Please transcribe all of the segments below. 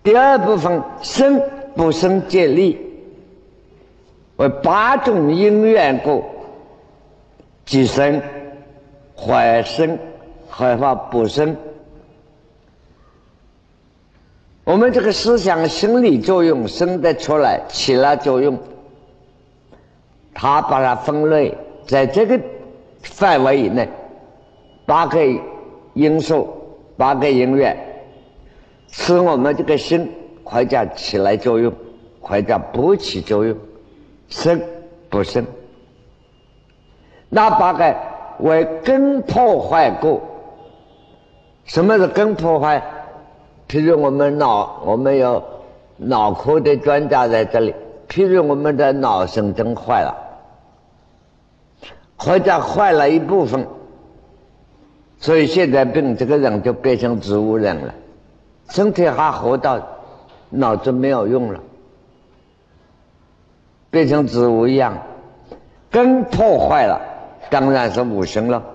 第二部分生不生皆利，为8种因缘故，即生、坏生、坏法不生。我们这个思想心理作用生得出来，起了作用，他把它分类在这个范围以内，8个因素，8个因缘，使我们这个心或者起来作用，或者不起作用，生不生。那8个为根破坏故。什么是根破坏？譬如我们有脑科的专家在这里，譬如我们的脑神经坏了，或者坏了一部分，所以现在病这个人就变成植物人了，身体还活到，脑子没有用了，变成植物一样。根破坏了，当然是无生了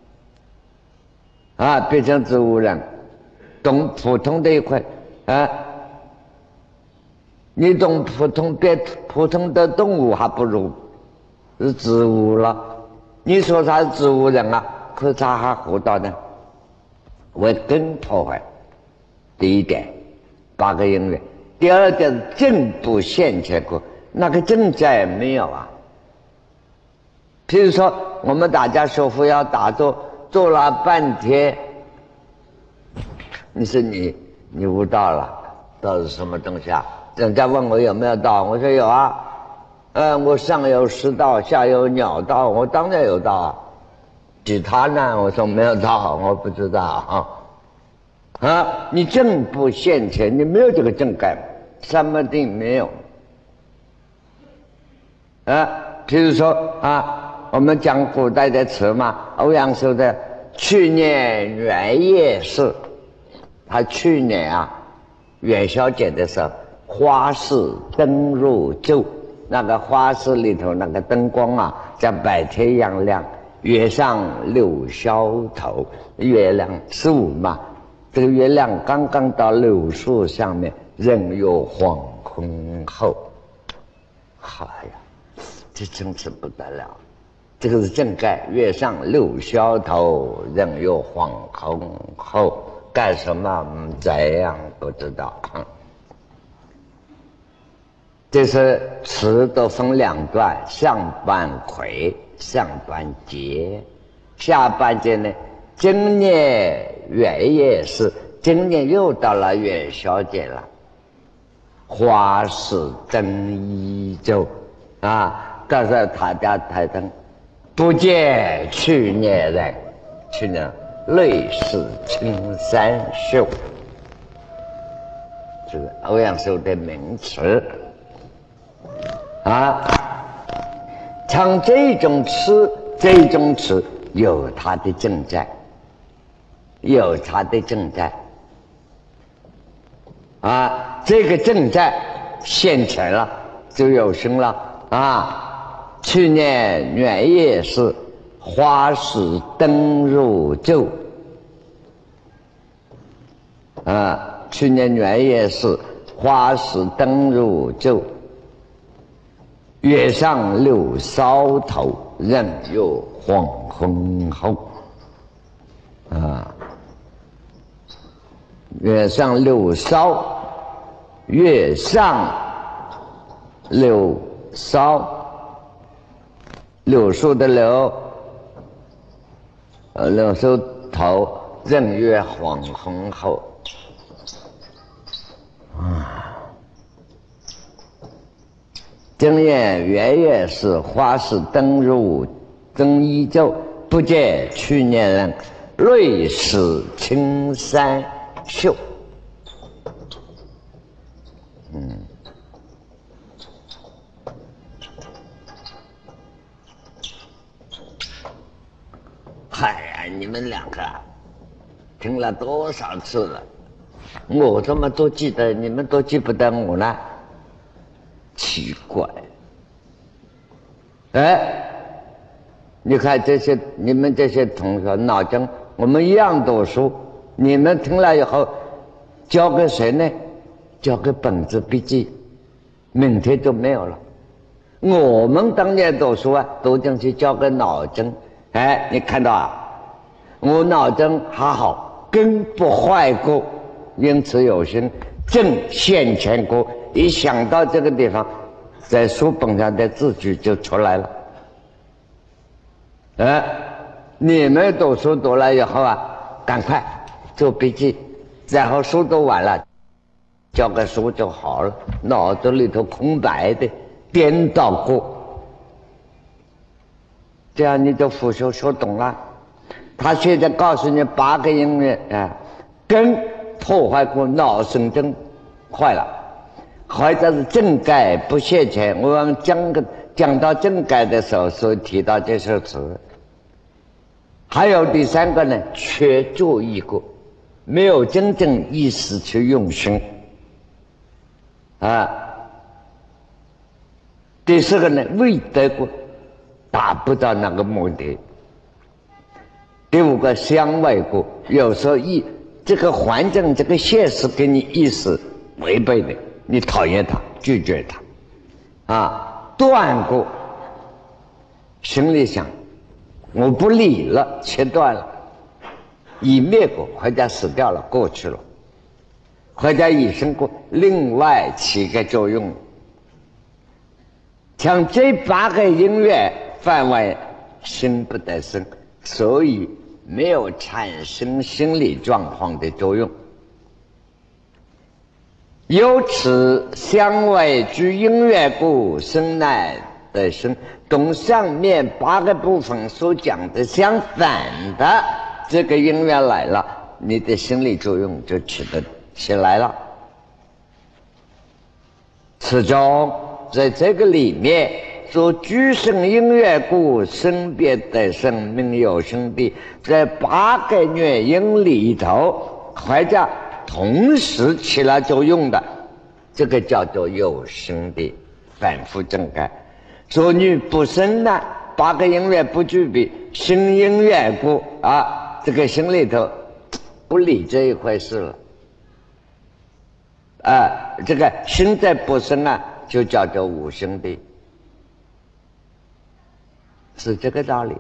啊，变成植物人。懂普通的一块啊，你懂普通的动物还不如是植物了。你说他是植物人啊，可是他还活到呢，为根破坏。第一点，8个因缘。第二点，正不现前过，那个正在没有啊。譬如说我们大家学佛要打坐，坐了半天，你说你悟道了，道是什么东西啊？人家问我有没有道，我说有啊。我上有食道，下有鸟道，我当然有道啊。其他呢？我说没有道，我不知道啊。你正不现前，你没有这个正感，什么都没有譬如说我们讲古代的词嘛，欧阳修的去年元夜市，他去年元宵节的时候，花市灯入昼，那个花市里头那个灯光像白天一样亮，月上柳梢头，月亮15嘛，这个月亮刚刚到柳树上面，人有黄昏后。哎呀，这真是不得了，这个是正盖，月上柳梢头，人有黄昏后。干什么这样不知道。这是词都分2段，上半魁，上半节。下半节呢，今年元夜市，今年又到了元宵节了，花市灯依旧但是他家台灯不见去年人，去年类似青山秀，这是欧阳修的名词唱这种词有它的正在，有它的正在这个正在现成了，就有生了去年元夜市，花市灯入昼去年元夜市，花市灯入昼，月上柳梢头，人有黄昏后月上柳梢，月上柳梢，柳树的柳，柳树头，人月黄昏后今年元夜市，花市灯入灯依旧，不见去年人，类似青山秀。你们2个听了多少次了，我这么都记得，你们都记不得我呢？奇怪。你看你们这些同学脑筋，我们一样读书，你们听了以后交给谁呢？ 交个本子笔记，明天就没有了。我们当年读书啊，读进去交个脑针，哎，你看到啊，我脑针还好，根不坏过，因此有心正现前过。一想到这个地方，在书本上的字句就出来了。你们读书读了以后啊，赶快做笔记，然后书读完了，交个书就好了，脑子里头空白的，颠倒过，这样你就复修说懂了。他现在告诉你8个音乐啊，根破坏过，脑神经坏了，或者是正改不现前。我们讲到正改的时候，所以提到这首词。还有第3个呢，缺注意过，没有真正意识去用心啊。第4个呢，未得过，达不到那个目的。第5个，相违过，有时候这个环境这个现实跟你意识违背的，你讨厌它，拒绝它啊。断过，心里想我不理了，切断了，已灭过，或者死掉了，过去了，或者已生过，另外起个作用。像这8个音乐范围心不得生，所以没有产生心理状况的作用。由此相违居音乐故，生乃得生。同上面8个部分所讲的相反的，这个音乐来了，你的心理作用就起来了。此中在这个里面说居生音乐故，生别得生，名有生地，在8个乐音里头或者同时起了作用的，这个叫做有生地，反复正改。说你不生呢，8个音乐不具备，生音乐故啊，这个心里头不理这一回事了啊。这个心在不生啊，就叫做无生地，是这个道理。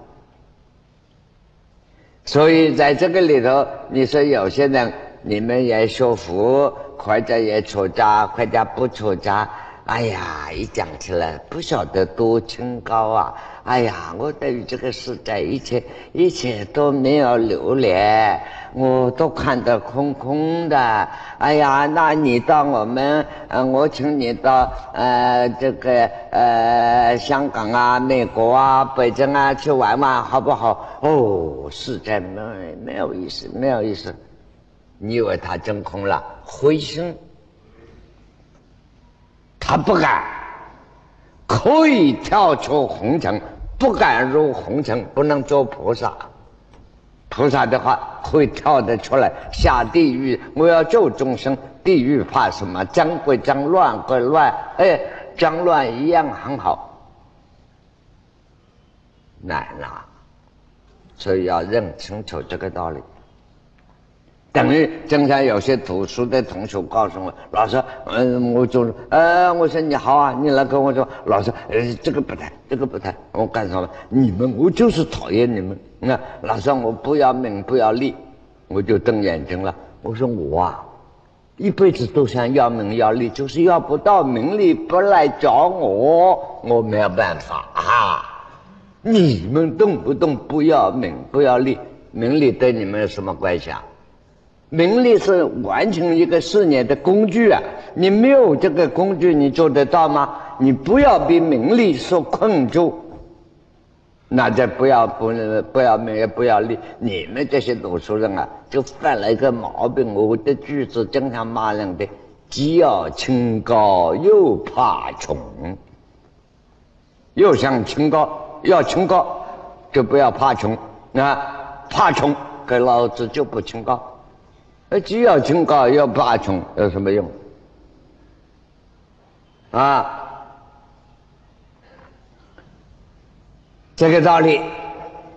所以在这个里头，你说有些人你们也学佛，或者也出家，或者不出家，哎呀，一讲起来不晓得多清高啊！哎呀，我对于这个世界一切都没有留恋，我都看得空空的。哎呀，那你到我请你到这个香港啊、美国啊、北京啊去玩玩好不好？哦，世界没有意思，没有意思。你以为他真空了？灰心。他不敢，可以跳出红尘，不敢入红尘，不能做菩萨。菩萨的话会跳得出来，下地狱，我要救众生。地狱怕什么？脏归脏，乱归乱，脏乱一样很好，难啊！所以要认清楚这个道理。等于经常有些读书的同学告诉我，老师，我说你好啊，你来跟我说，老师，这个不谈，这个不谈，我干什么？我就是讨厌你们。那老师，我不要名不要利，我就瞪眼睛了。我说我啊，一辈子都想要名要利，就是要不到名利不来找我没有办法啊。你们动不动不要名不要利，名利对你们有什么关系啊？名利是完成一个事业的工具啊，你没有这个工具你做得到吗？你不要被名利所困住，那就不要名也不要利。你们这些读书人啊，就犯了一个毛病，我的句子经常骂人的，既要清高又怕穷，又想清高，要清高就不要怕穷啊，怕穷给老子就不清高。既要清高又怕穷，有什么用啊？这个道理。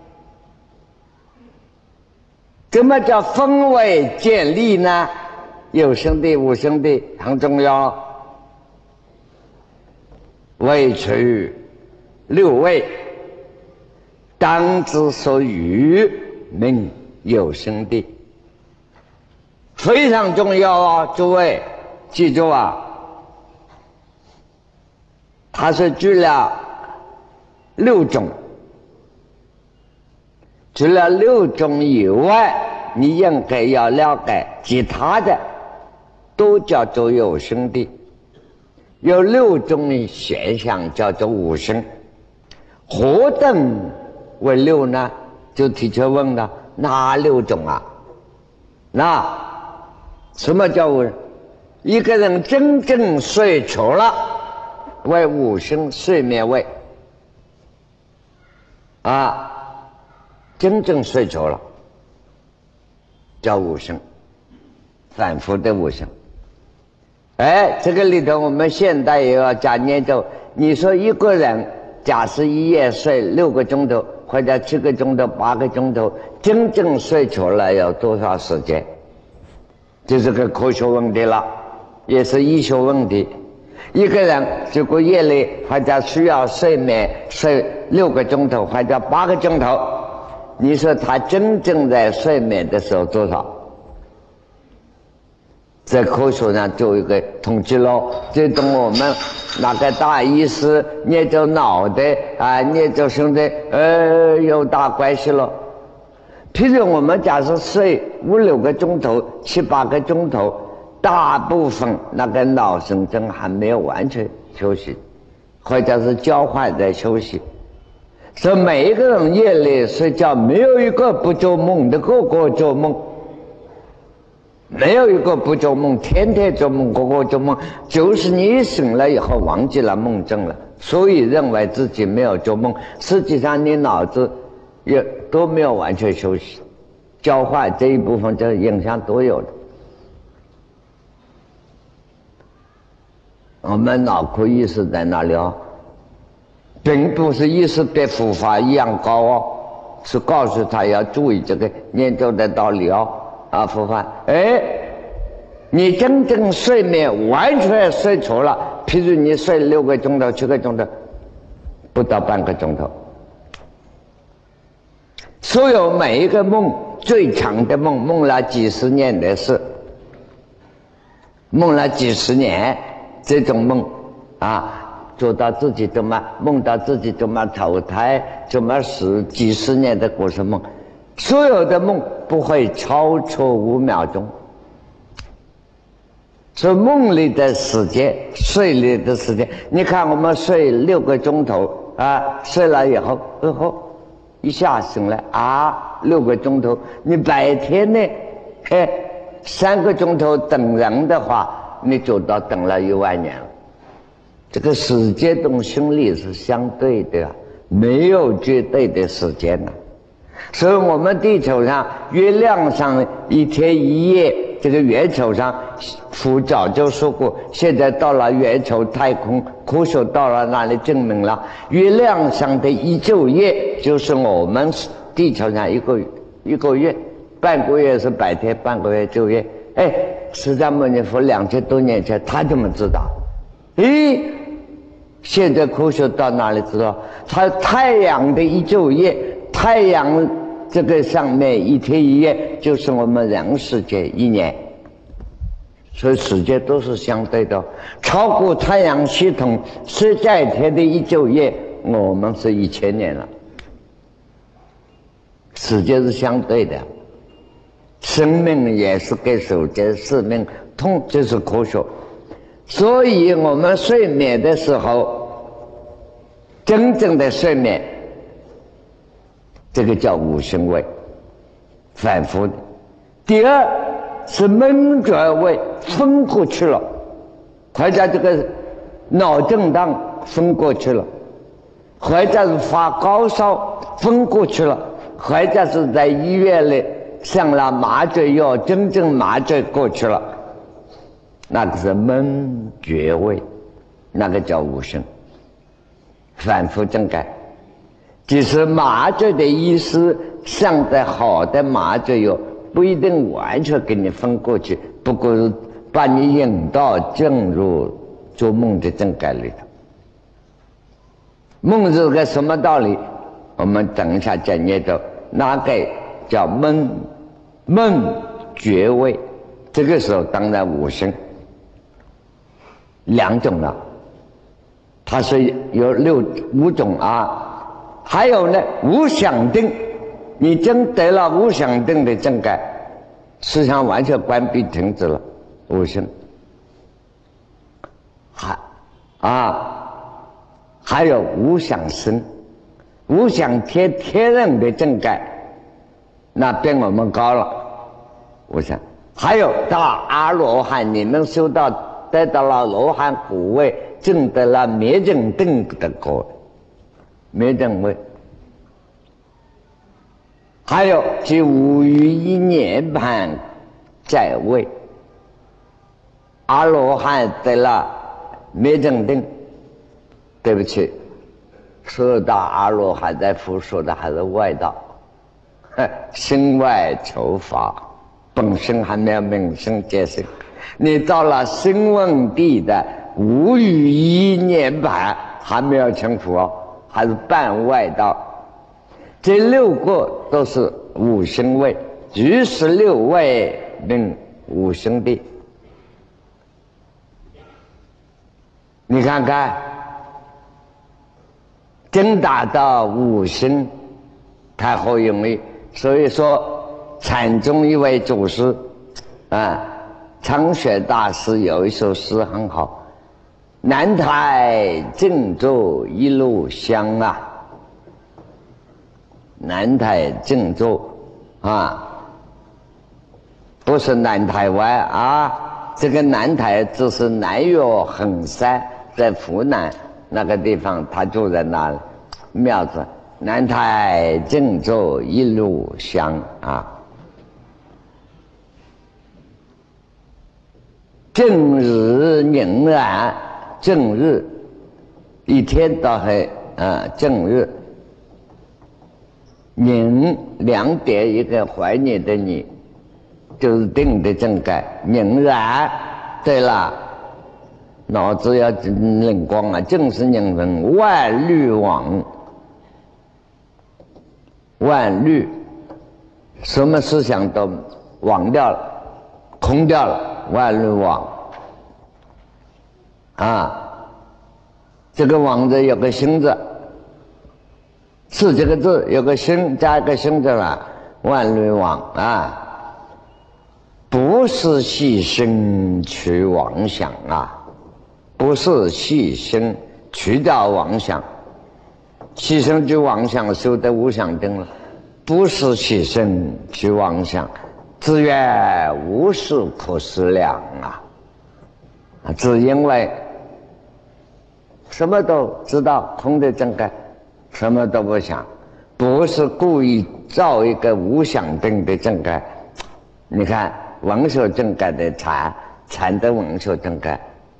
怎么叫分位建立呢？ 有生的无生的很重要。位取六位，当之所欲名有生的，非常重要啊！诸位记住啊，它是举了6种，除了6种以外，你应该要了解其他的都叫做有生的。有6种的现象叫做无生，何等为6呢？就提出问了，哪6种啊？那什么叫无生？一个人真正睡着了，为无生睡眠位啊，真正睡着了叫无生，反复的无生。哎，这个里头我们现代也要加研究。你说一个人假设一夜睡6个钟头，或者7个钟头、8个钟头，真正睡着了要多少时间？这是个科学问题了，也是医学问题。一个人如果夜里或者需要睡眠睡6个钟头或者8个钟头，你说他真正在睡眠的时候多少？在科学上做一个统计咯，这跟我们那个大医师捏着脑袋啊，捏着胸的有大关系了。譬如我们假设睡5、6个钟头、7、8个钟头，大部分那个脑神经还没有完全休息，或者是交换在休息。所以每一个人夜里睡觉没有一个不做梦的，个个做梦。没有一个不做梦，天天做梦，个个做梦，就是你醒了以后忘记了梦境了，所以认为自己没有做梦，实际上你脑子也都没有完全休息，交换这一部分这影响都有的。我们脑科医师在那里哦，并不是医师比护法一样高哦，是告诉他要注意这个研究的道理哦。啊，复发，哎，你真正睡眠完全睡着了，譬如你睡6个钟头、7个钟头，不到半个钟头。所有每一个梦，最长的梦，梦了几十年的事，梦了几十年，这种梦啊，做到自己怎么梦到自己怎么投胎，怎么死，几十年的故事梦。所有的梦不会超出5秒钟，所以梦里的时间、睡里的时间，你看我们睡6个钟头啊，睡了以后，一下醒来啊，6个钟头。你白天呢，3个钟头等人的话，你走到等了1万年了。这个时间跟心理是相对的，没有绝对的时间了。所以我们地球上月亮上1天1夜，这个月球上佛早就说过，现在到了月球太空，科学到了那里证明了，月亮上的1昼夜就是我们地球上一个月，半个月是白天，半个月昼夜。哎，释迦牟尼佛2000多年前他怎么知道？现在科学到哪里知道？它太阳的1昼夜，太阳这个上面1天1夜就是我们人世界1年，所以时间都是相对的。超过太阳系统14天的1昼夜，我们是1000年了。时间是相对的，生命也是跟时间使命通，这是科学。所以我们睡眠的时候，真正的睡眠，这个叫无生位，反复的。第二是闷觉位，昏过去了，或者这个脑震荡昏过去了，或者是发高烧昏过去了，或者是在医院里上了麻醉药，真正麻醉过去了，那个是闷觉位，那个叫无生，反复正改。即使麻醉的医师上的好的麻醉药，不一定完全给你分过去，不过是把你引导进入做梦的正界里头。梦是个什么道理？我们等一下讲解到哪个叫梦觉位，这个时候当然五行两种了，它是有五种啊。还有呢，无想定，你真得了无想定的正界，思想完全关闭停止了，五行。还有无想生，无想天人的正界，那比我们高了。我想还有到阿罗汉，你们修到得到了罗汉果位，证得了灭尽定的果，灭尽位。还有即无余一涅槃在位，阿罗汉得了灭尽定。对不起，说到阿罗汉在佛说的还是外道，身外求法，本身还没有明心见性。你到了声闻地的无余一涅槃，还没有成佛，还是半外道。这6个都是五行位，于16位名五行地。你看看，真达到五行太好容易。所以说禅宗一位祖师昌雪大师有一首诗很好，南台正坐一路香啊，南台正坐不是南台湾啊，这个南台只是南岳衡山，在湖南那个地方，他住在那里，庙子南台正坐一路香啊。正日凝然，正日一天到黑正日凝2点一个怀念的你，就是定的正界凝然。对了，脑子要灵光啊，正是凝人万虑往，万虑什么思想都忘掉了，空掉了，万虑往这个往字有个心字，是这个字有个心加一个心字了，万虑往不是细心去妄想不是细心去掉妄想，细心去妄想修得无想定了，不是细心去妄想，自愿无事可思量只因为什么都知道空的正界，什么都不想，不是故意造一个无想定的正界。你看文学正界的禅的文学正界，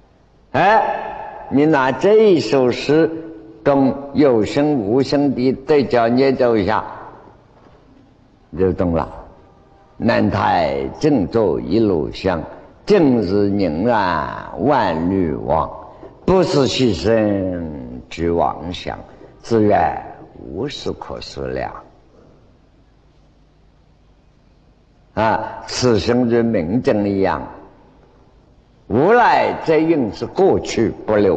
你拿这一首诗跟有声无声的对角捏奏一下就懂了。南台正坐一路香，正日凝然万虑往，不是牺牲去妄想，自愿无事可思量此生之明证一样，无来则应是过去不留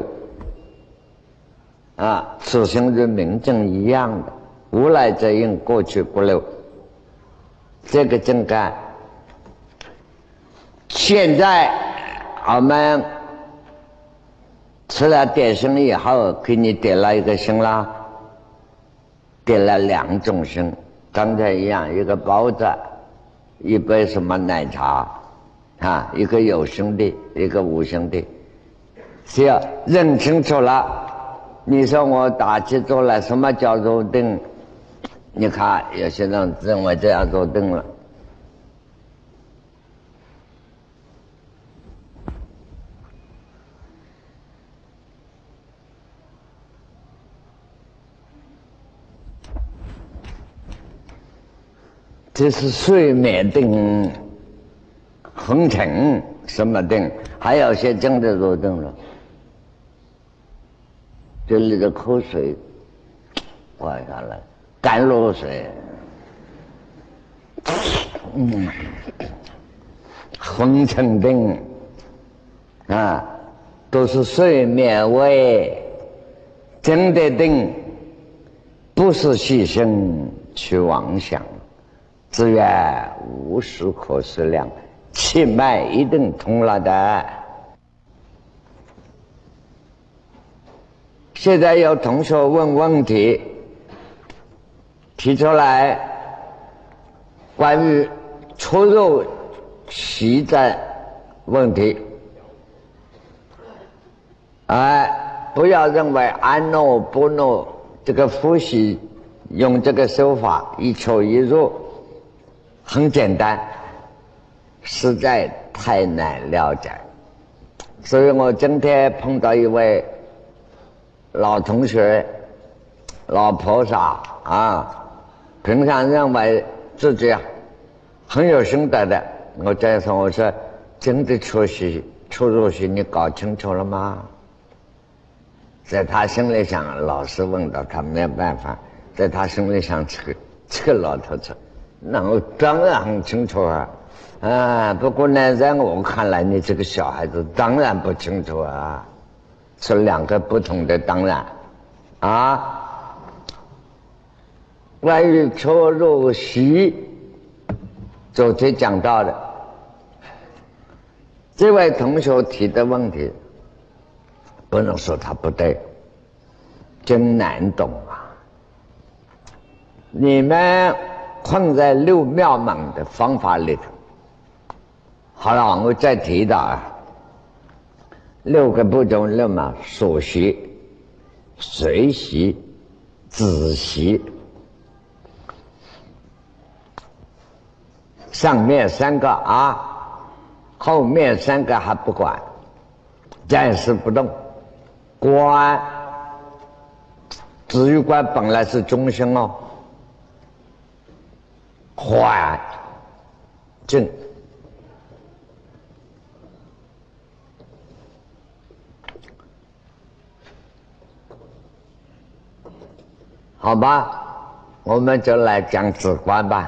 此生之明证一样的，无来则应过去不留。这个正界现在我们吃了点心以后，给你点了一个心啦，点了2种心，刚才一样，一个包子，一杯什么奶茶一个有心的，一个无心的，只要认清楚了。你说我打起坐来，什么叫做定？你看有些人认为这样做定了，这是睡眠定昏沉什么定？还有些真的入定了，这里的口水挂下来，甘露水，昏沉定啊，都是睡眠位，真的定，不是牺牲去妄想，只愿无事可思量，气脉一定通了的。现在有同学问问题，提出来关于出入息的问题，不要认为安诺不诺这个呼吸用这个手法一出一入很简单，实在太难了解。所以我今天碰到一位老同学老菩萨啊，平常认为自己很有心得的，我再说我说真的出入息你搞清楚了吗？在他心里想，老师问到他没有办法，在他心里想这个老头子，那我当然很清楚不过呢在我看来你这个小孩子当然不清楚是两个不同的当然关于出入息昨天讲到的这位同学提的问题，不能说他不对，真难懂你们困在六妙门的方法里头，好了，我再提到六个步骤六嘛，所习、随习、子习，上面三个后面三个还不管，暂时不动。观，止于观本来是中心缓静，好吧，我们就来讲止观吧。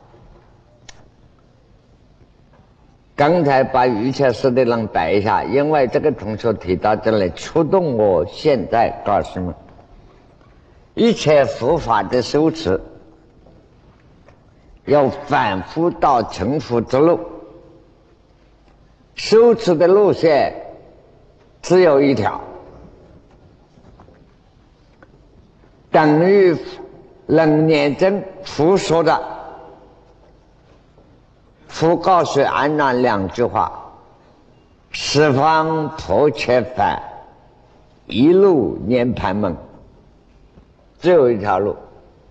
刚才把瑜伽师的人摆一下，因为这个同学提到这里，触动我现在告诉你们，一切佛法的修持要反复到成佛之路，修持的路线只有一条，等于楞严经佛说的，佛告诉安那两句话：十方婆伽梵，一路涅盘门，只有一条路。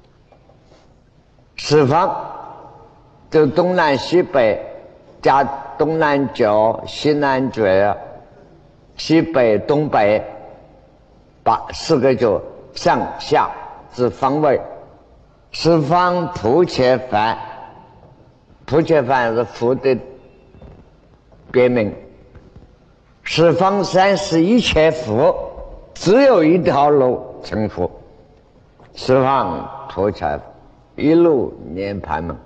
十方就东南西北加东南角、西南角、西北、东北，把四个角上下之方位。十方婆伽梵，婆伽梵是佛的别名。十方三世一切佛，只有一条路成佛。十方婆伽梵，一路涅盘门。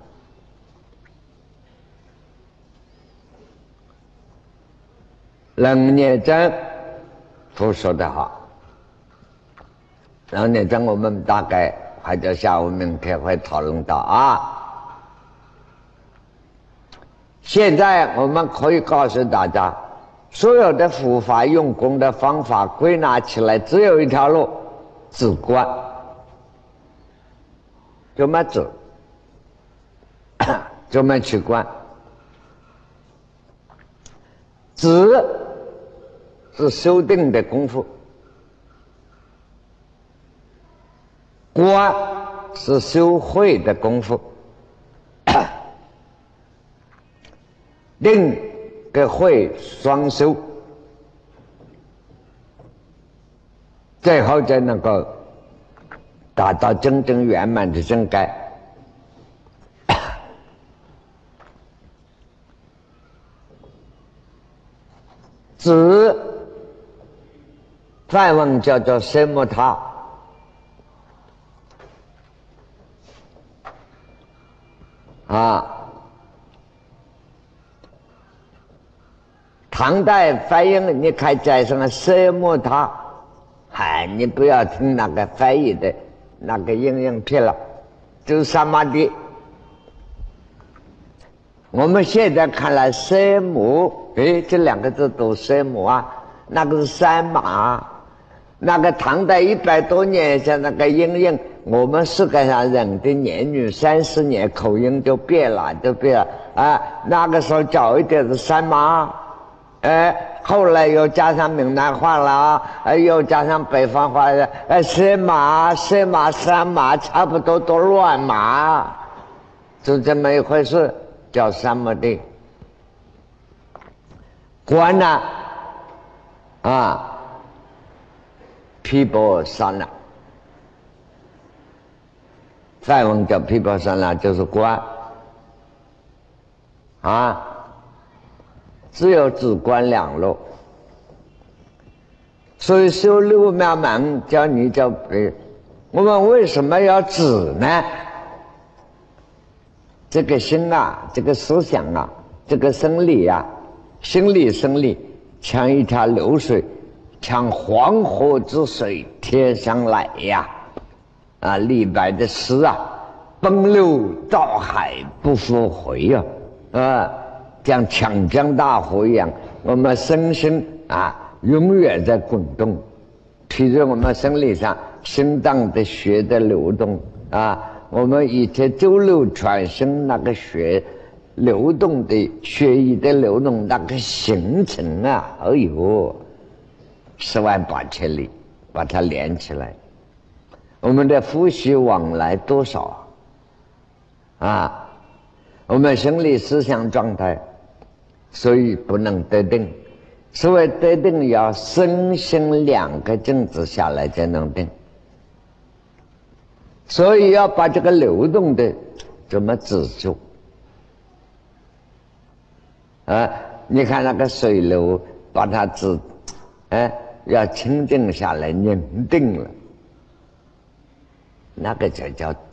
楞严经佛说的好，楞严经我们大概或者下午明天会讨论到现在我们可以告诉大家，所有的佛法用功的方法归纳起来只有一条路，止观。怎么止？怎么去观？止是修定的功夫，观是修慧的功夫。定跟慧双修，最后才能够达到真正圆满的正觉。 子梵文叫做色摩他，唐代翻译你可以加上色摩他，你不要听那个翻译的那个应片了，就是萨玛迪。我们现在看来色母，这两个字都色母啊，那个是三马，那个唐代100多年前那个音，我们世界上人的年龄30年口音就变了，那个时候早一点是三马，后来又加上闽南话了，又加上北方话，色马、三马差不多都乱码，就这么一回事，叫三摩地。观呢，毗婆沙那，梵文叫毗婆沙那，就是观只有止观两路。所以修六妙门叫你叫我们为什么要止呢？这个心这个思想这个生理心理生理像一条流水，像黄河之水天上来李白的诗奔流到海不复回像长江大河一样，我们身心永远在滚动。譬如我们生理上心脏的血的流动我们以前周六传生那个血流动的血液的流动，那个行程10万8千里把它连起来。我们的呼吸往来多少我们生理思想状态，所以不能得定。所谓得定，要身心两个静止下来才能定。所以要把这个流动的怎么止住你看那个水流，把它止要清静下来，宁定了，那个才叫止。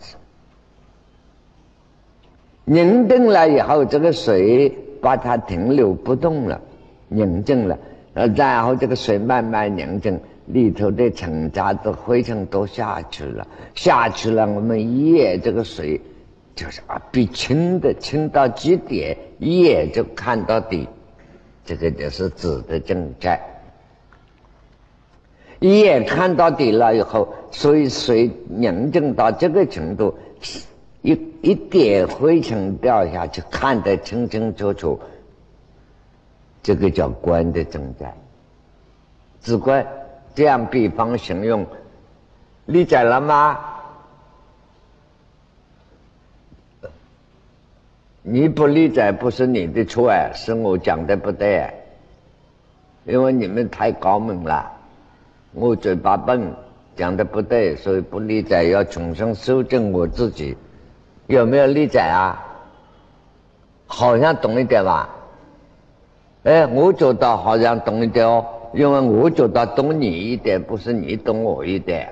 宁定了以后，这个水把它停留不动了，宁静了，然后这个水慢慢宁静，里头的尘渣子灰尘都下去了，我们一夜这个水就是比清的，清到极点，一夜就看到底，这个就是止的正在。一夜看到底了以后，所以水宁静到这个程度，一点灰尘掉下去，看得清清楚楚，这个叫观的正在。止观，这样比方形容，理解了吗？你不理解不是你的错是我讲的不对因为你们太高明了，我嘴巴笨，讲的不对，所以不理解，要重新修正我自己。有没有理解好像懂一点吧我觉得好像懂一点因为我觉得懂你一点，不是你懂我一点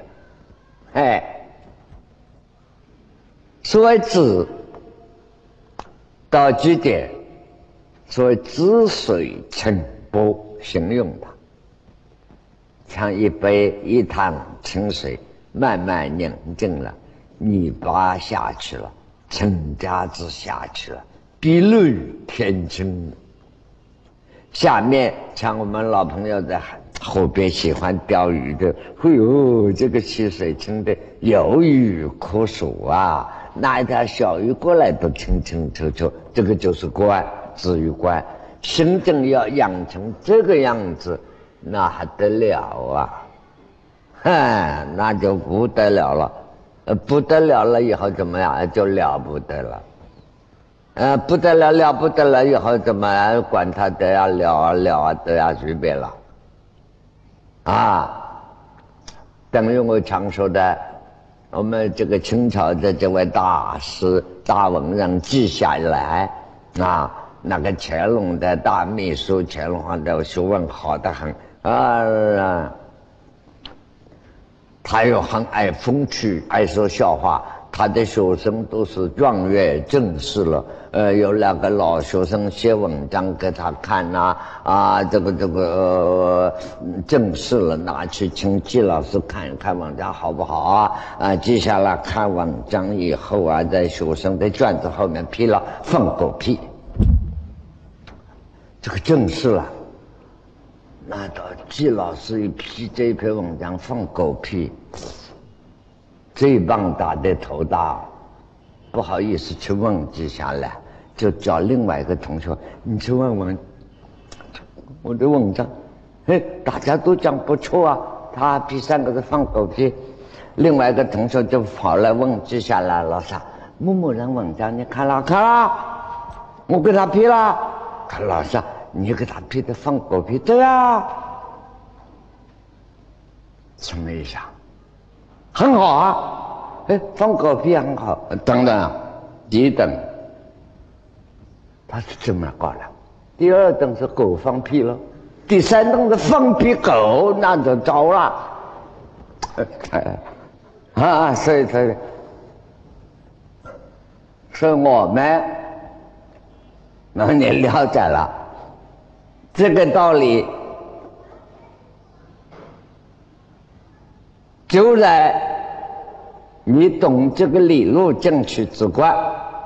所谓止到极点，所谓止水清波，形容它像一潭清水慢慢宁静了，泥巴下去了，尘渣子下去了，碧绿天清。下面像我们老朋友在后边喜欢钓鱼的，这个溪水清的有鱼可数拿一条小鱼过来都清清楚楚，这个就是观，止于观。心正要养成这个样子，那还得了那就不得了了。不得了了以后怎么样？就了不得了。不得了不得了以后怎么样？管他的了都要随便了。等于我常说的，我们这个清朝的这位大师大文人记下来那个乾隆的大秘书，乾隆皇的学问好得很啊，他又很爱风趣，爱说笑话。他的学生都是状元正士了，有两个老学生写文章给他看呐，这个正式了，拿去请季老师看一看文章好不好啊？接下来看文章以后啊，在学生的卷子后面批了放狗屁，这个正式了。那到季老师一批这一篇文章放狗屁。这棒打的头大，不好意思去问记下来，就叫另外一个同学，你去问问我的文章，大家都讲不错啊，他批3个字放狗屁，另外一个同学就跑来问记下来，老师，某某人文章你看了？看了，我给他批了。他老师，你给他批的放狗屁，对啊，什么意思啊？很好啊，放狗屁很好。当然，第一等他是这么搞的，第二等是狗放屁了，第三等是放屁狗，那就糟了。所以我们，那你了解了这个道理。就在你懂这个理路正取之观，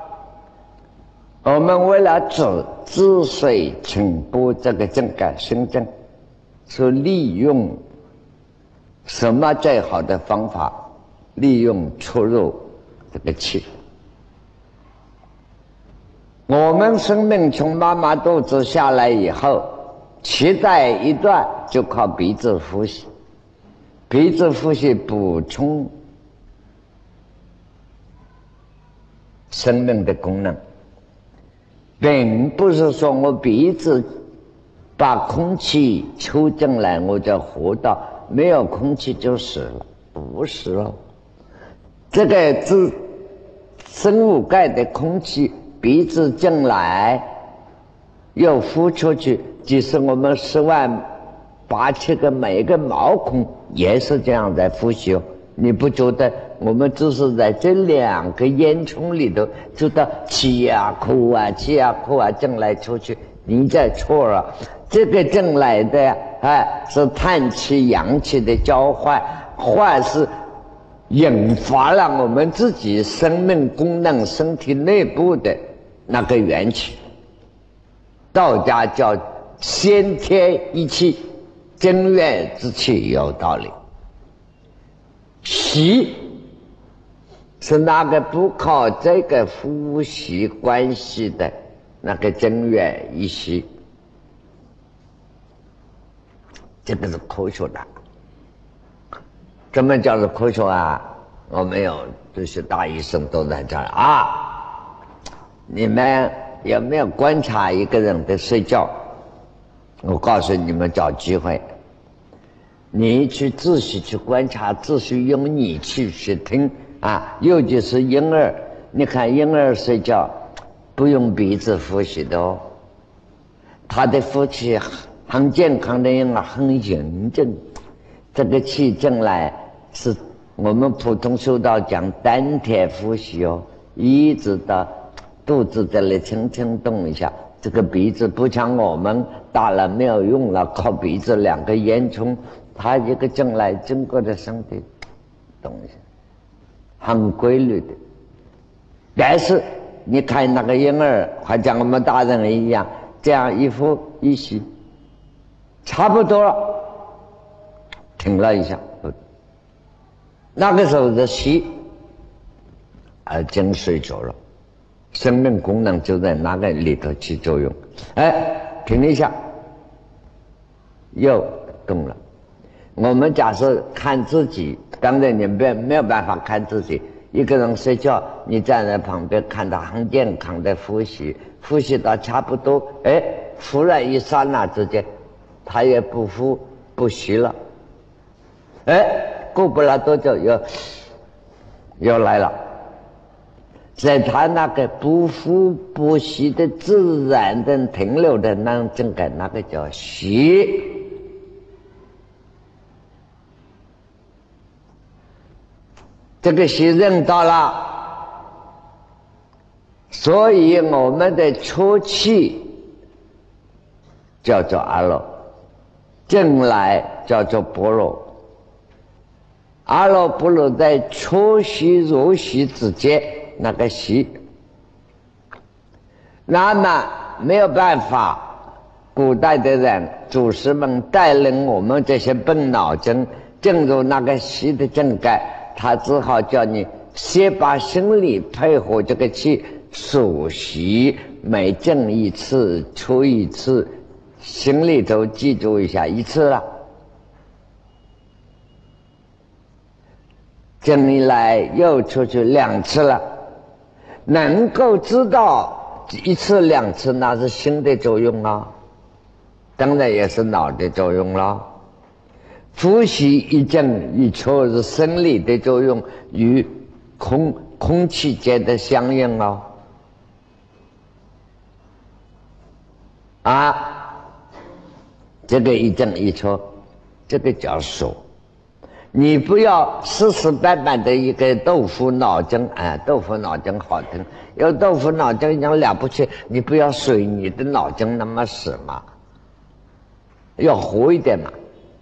我们为了治水清波这个正感生正，是利用什么最好的方法？利用出入这个气。我们生命从妈妈肚子下来以后，脐带一断就靠鼻子呼吸。鼻子呼吸补充生命的功能，并不是说我鼻子把空气抽进来我就活到，没有空气就死了，不是哦。这个生物界的空气，鼻子进来又呼出去，即使我们10万8千个每一个毛孔也是这样在呼吸哦。你不觉得我们只是在这2个烟囱里头知道气啊哭啊进来出去，你在错了。这个进来的是碳气氧气的交换，或是引发了我们自己生命功能身体内部的那个元气。道家叫先天一气，正月之气，有道理。息是那个不靠这个呼吸关系的那个正月一息，这个是科学的。怎么叫做科学啊？我们有这些大医生都在这儿啊。你们有没有观察一个人的睡觉？我告诉你们，找机会，你去仔细去观察，仔细用你去听啊。尤其是婴儿，你看婴儿睡觉不用鼻子呼吸的哦，他的呼吸很健康的婴儿很匀正，这个气进来是我们普通修道讲丹田呼吸哦，一直到肚子这里轻轻动一下。这个鼻子不像我们大了没有用了，靠鼻子2个烟囱，它一个进来经过的身体动一下，很规律的。但是你看那个婴儿还像我们大人一样，这样一呼一吸差不多了，停了一下，那个时候的吸已经睡着了，生命功能就在那个里头起作用。停一下，又动了。我们假设看自己，当然你没有办法看自己。一个人睡觉，你站在旁边看他很健康的呼吸，呼吸到差不多，忽然一刹那之间，他也不呼不吸了。过不了多久又来了。 在他那个不复不息的自然的停留的那整个那个叫息。这个息认到了，所以我们的初气叫做阿罗，正来叫做般若。阿罗般若在初息入息之间那个息，那么没有办法，古代的人祖师们带领我们这些笨脑筋进入那个息的正盖，他只好叫你先把心里配合这个气数息，每进一次出一次，心里头记住一下一次了，进来又出去2次了，能够知道1次2次那是心的作用啊，当然也是脑的作用了。呼吸一进一出是生理的作用，与空气间的相应哦。这个一进一出，这个叫数。你不要死死板板的一个豆腐脑筋，豆腐脑筋好听，有豆腐脑筋一样了不起，你不要随你的脑筋那么死嘛，要活一点嘛。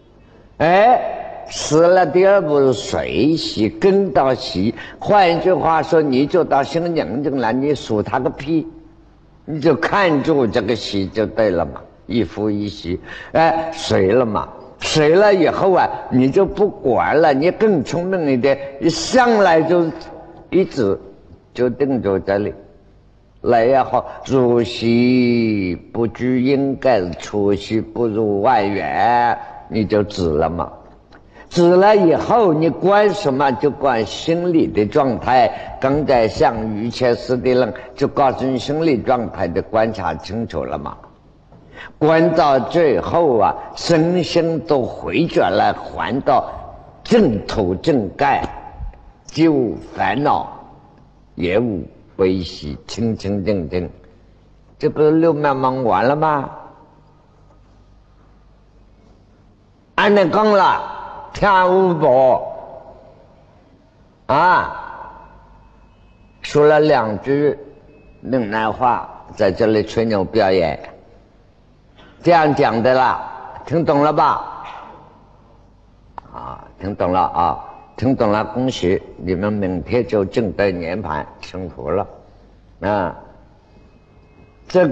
死了第二步是随息跟到息，换一句话说，你就到心宁静了，你数他个屁，你就看住这个息就对了嘛，一呼一吸，随了嘛，随了以后你就不管了，你更聪明一点，一上来就一直就定住这里，来也好，入息不拘应该，出息不入外缘，你就止了嘛。止了以后，你观什么？就观心理的状态。刚才像瑜伽师的人，就告诉你心理状态的观察清楚了嘛。观到最后身心都回转了，还到正土正盖，既无烦恼，也无悲喜，清清净净。这不是六脉忙完了吗？按那讲了。天无宝说了2句闽南话，在这里吹牛表演，这样讲的啦，听懂了吧？听懂了听懂了，恭喜你们明天就进对年盘，幸福了。这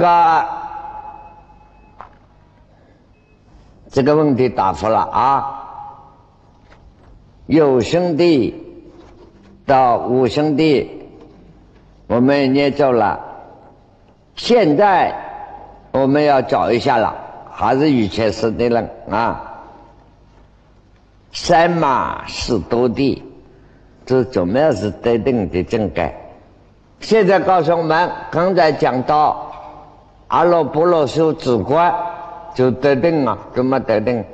个问题答复了有生地到无生地我们捏走了，现在我们要找一下了，还是以前是的人3马4多地，这怎么样是得定的正盖？现在告诉我们，刚才讲到阿罗般若修止观就得定怎么得定？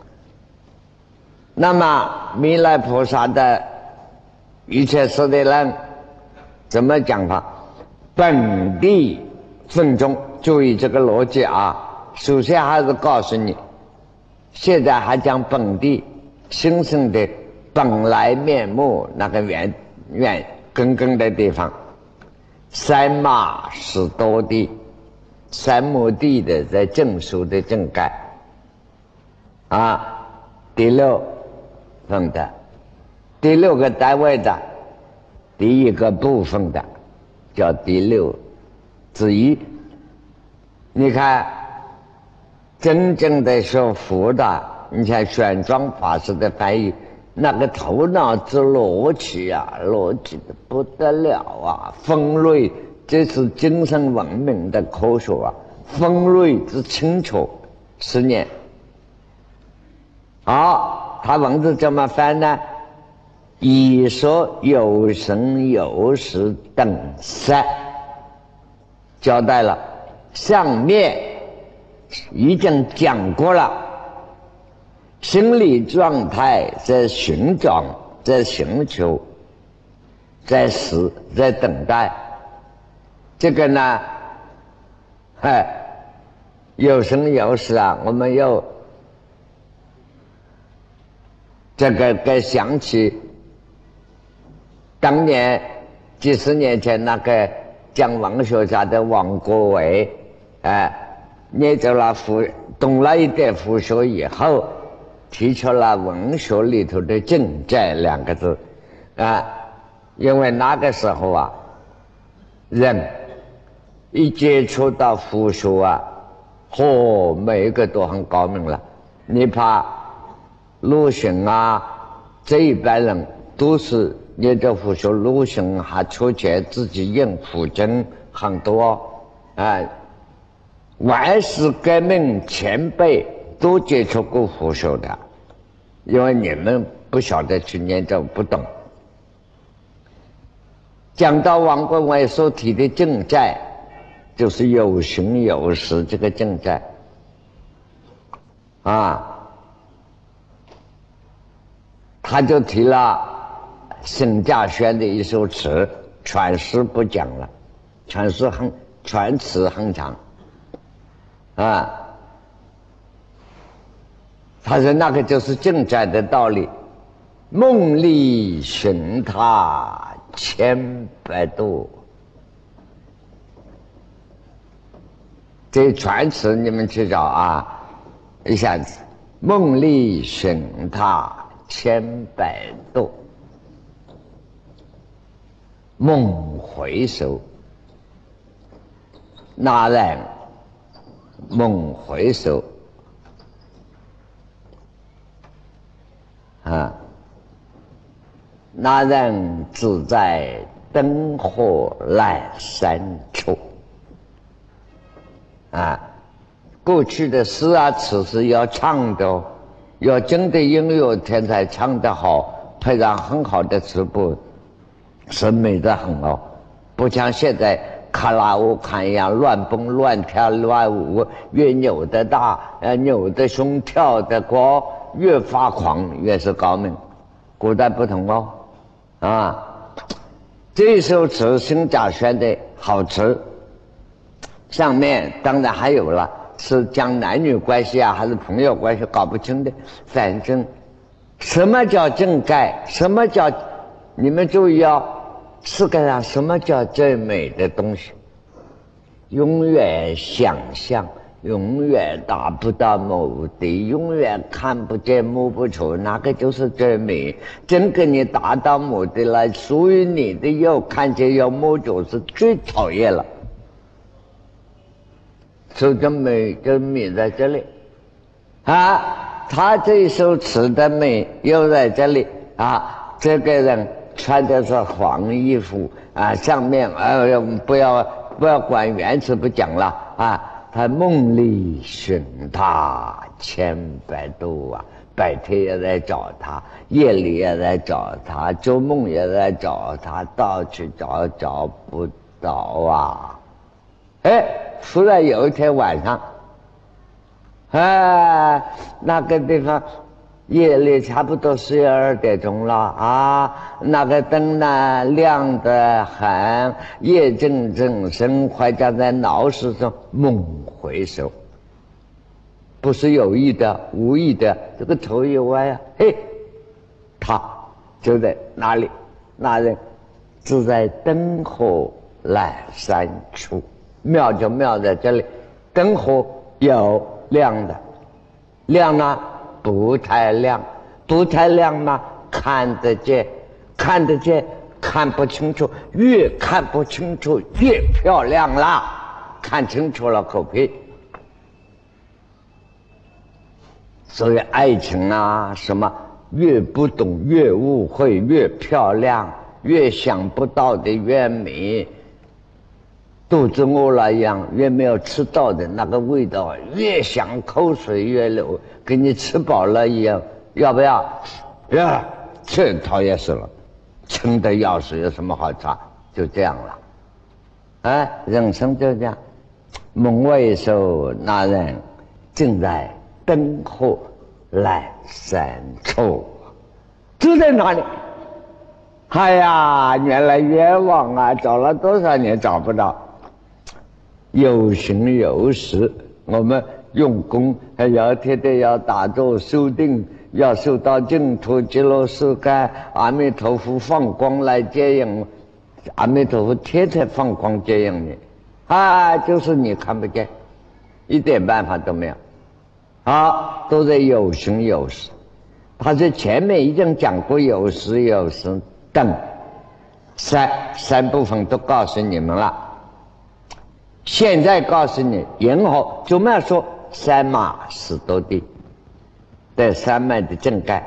那么弥勒菩萨的一切时的人怎么讲法？本地分中，注意这个逻辑首先还是告诉你，现在还讲本地心性的本来面目，那个原根的地方，3马10多地，3亩地的在正数的正盖第6分的，第6个单位的第1个部分的叫第6之一。你看真正的说佛的，你看玄奘法师的翻译，那个头脑之逻辑逻辑的不得了分类，这是精神文明的科学分类之清楚10年。他文字怎么翻呢？以说有生有死等3交代了，上面已经讲过了，心理状态在寻找，在寻求，在死，在等待， 这个呢，有生有死啊，我们又这个该想起当年几十年前那个讲文学家的王国维，捏着了懂了一点佛学以后，提出了文学里头的正在两个字因为那个时候啊，人一接触到佛学啊，每一个都很高明了。你怕鲁迅啊，这一般人都是捏着佛学，鲁迅还出钱自己印佛经很多万世革命前辈都接触过佛学的，因为你们不晓得去念着不懂。讲到王国维所提的正在，就是有形有实这个正在他就提了沈稼轩的一首词，全诗不讲了，全词很长他说那个就是正在的道理，梦里寻他千百度。这全词你们去找一下子，梦里寻他千百度，梦回首，那人梦回首那人只在灯火阑珊处过去的诗词是要唱的要真的音乐天才唱得好，配上很好的词谱，审美的很不像现在卡拉 OK 一样乱蹦乱跳乱舞，越扭得大扭得凶跳得高，越发狂越是高明。古代不同这首词沈稼轩的好词，上面当然还有了是讲男女关系还是朋友关系搞不清的，反正什么叫正盖，什么叫你们注意世界上什么叫最美的东西，永远想象，永远达不到目的，永远看不见摸不出，那个就是最美。真给你达到目的了，属于你的又看见又摸着，是最讨厌了。所以美就美在这里他这一首词的美又在这里这个人穿的是黄衣服上面不要管原词不讲了他梦里寻他千百度白天也在找他，夜里也在找他，做梦也在找他，到处找不到忽然有一天晚上那个地方夜里差不多12点钟了那个灯呢亮得很，夜静静，神怀家在闹市中梦回首，不是有意的无意的，这个头一歪他就在哪里，那人只在灯火阑珊处，妙就妙在这里，灯火有亮的，亮呢不太亮，不太亮嘛看得见，看得见看不清楚，越看不清楚越漂亮啦，看清楚了口屁。所以爱情什么越不懂越误会，越漂亮，越想不到的越美，肚子饿了一样，越没有吃到的那个味道，越想口水越流，给你吃饱了一样，要不要？这讨厌死了，撑得要死，有什么好差？就这样了。人生就这样，梦回首，那人正在灯火阑珊处，就在哪里？原来冤枉找了多少年找不到。 有形有实。我们用功还要天天要打坐修定，要修到净土极乐世界，阿弥陀佛放光来接应，阿弥陀佛天天放光接应你，就是你看不见，一点办法都没有。好，都在有形有实。他在前面已经讲过有实有实等三部分都告诉你们了。现在告诉你，然后怎么样说三马十多地的三脉的正盖。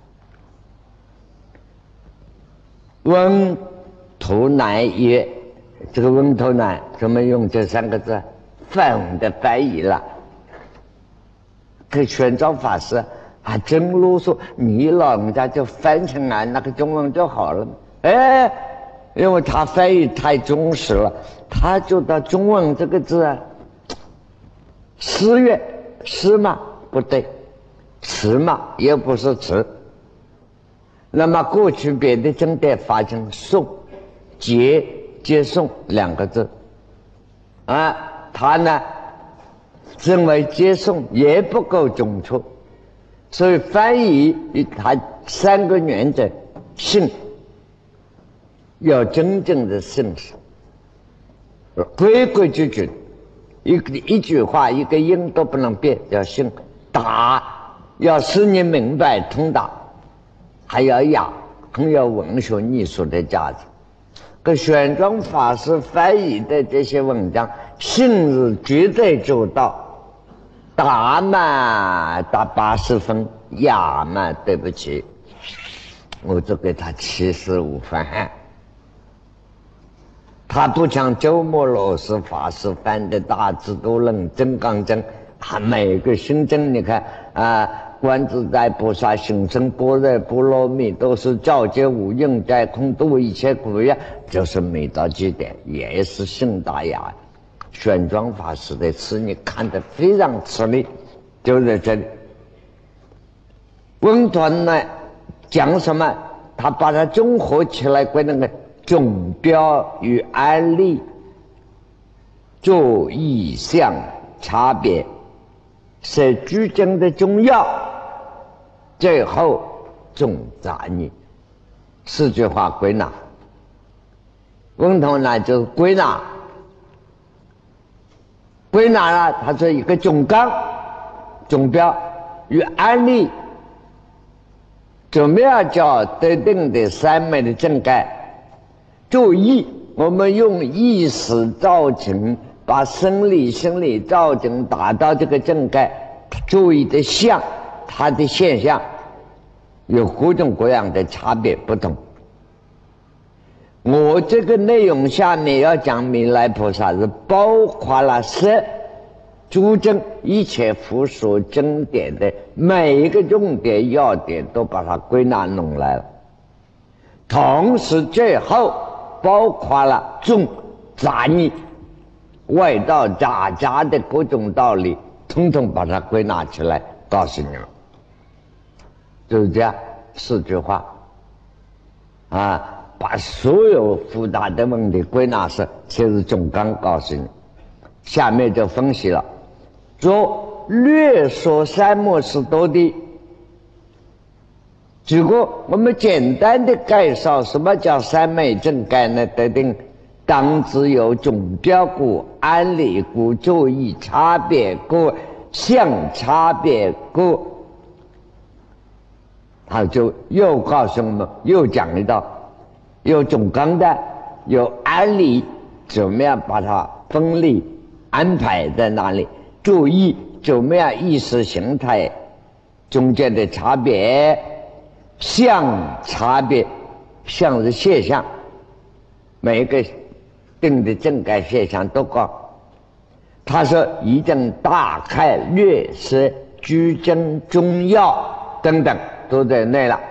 温图南曰，这个温图南怎么用这三个字？范文的翻译了。给玄奘法师还真啰嗦，你老人家就翻成来那个中文就好了。因为他翻译太忠实了，他就到中文这个字啊，诗乐诗嘛不对，词嘛也不是词。那么过去别的经典发成诵接诵两个字他呢认为接诵也不够准确，所以翻译它三个原则：信，要真正的信实，规规矩矩，一句话一个音都不能变，要信。达要使你明白通达，还要雅，很有文学艺术的价值。跟玄奘法师翻译的这些文章，信是绝对做到，达嘛达80分，雅嘛对不起，我就给他75分。他不像鸠摩罗什法师翻的大智度论、金刚经，他每个心经你看观自在菩萨行深般若波罗蜜，都是照见五蕴皆空，度一切苦业，就是每到极点也是信达雅。玄奘法师的词你看得非常吃力，就在这里。文团呢讲什么？他把它综合起来归那个总标与案例做意向差别，是居经的重要，最后总杂念4句话归纳。文统呢就是归纳了，它是一个总纲总标与案例，怎么样叫特定的三昧的正盖。注意，我们用意识造成，把生理心理造成达到这个正盖。注意的相，它的现象有各种各样的差别不同。我这个内容下面要讲弥勒菩萨是包括了诸经一切佛说经典的每一个重点要点都把它归纳弄来了，同时最后包括了众杂念外道杂的各种道理，统统把它归纳起来告诉你们。就是这样4句话把所有复杂的问题归纳是其实总纲告诉你。下面就分析了，说略说三摩十多地。只不过我们简单的介绍什么叫三昧正盖呢？得定当知有总标故、安理故、注意差别故、相差别故。他就又告诉我们，又讲一道，有总纲的，有安理，怎么样把它分类安排在那里，注意怎么样意识形态中间的差别，相差别，相是现象，每一个定的正盖现象都告。他说一定大概略识居经中要等等都在内了。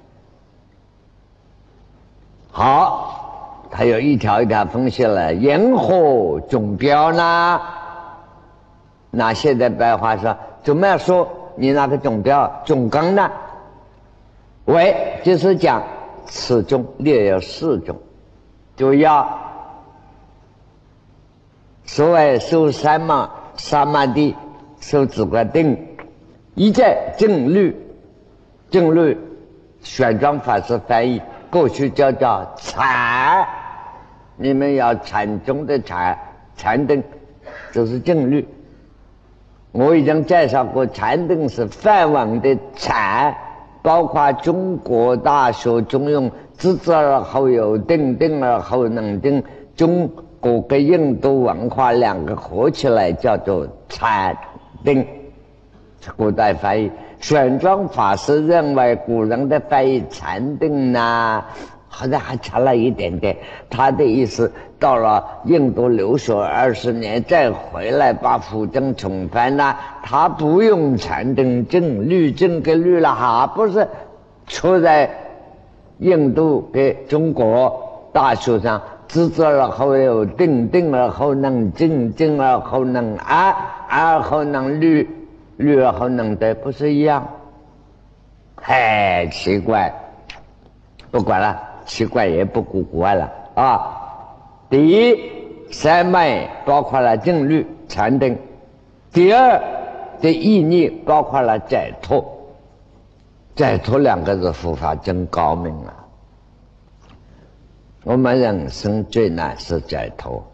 好，他又一条一条分析了，言何总标呢？那现在白话说，怎么样说你那个总标总纲呢？为就是讲此中略有4种，就要所谓修三嘛萨玛地，修止观定，一在正律，正律玄奘法师翻译，过去叫禅，你们要禅宗的禅定，就是正律。我已经介绍过，禅定是梵文的禅，包括中国大学中用知而后有定，定而后能定，中国跟印度文化两个合起来叫做禅定。古代翻译，玄奘法师认为古人的翻译禅定呢，好像还差了一点点。他的意思，到了印度留学20年再回来把辅正重翻呢，他不用禅定正律正跟律了，还不是出在印度跟中国大学上，知而后有定，定而后能静，静而后能安，安而后能律，律而后能得，不是一样？太奇怪，不管了，奇怪也不古怪了啊。第一，三昧包括了正律禅定；第二的意义包括了解脱。解脱两个字佛法真高明啊！我们人生最难是解脱。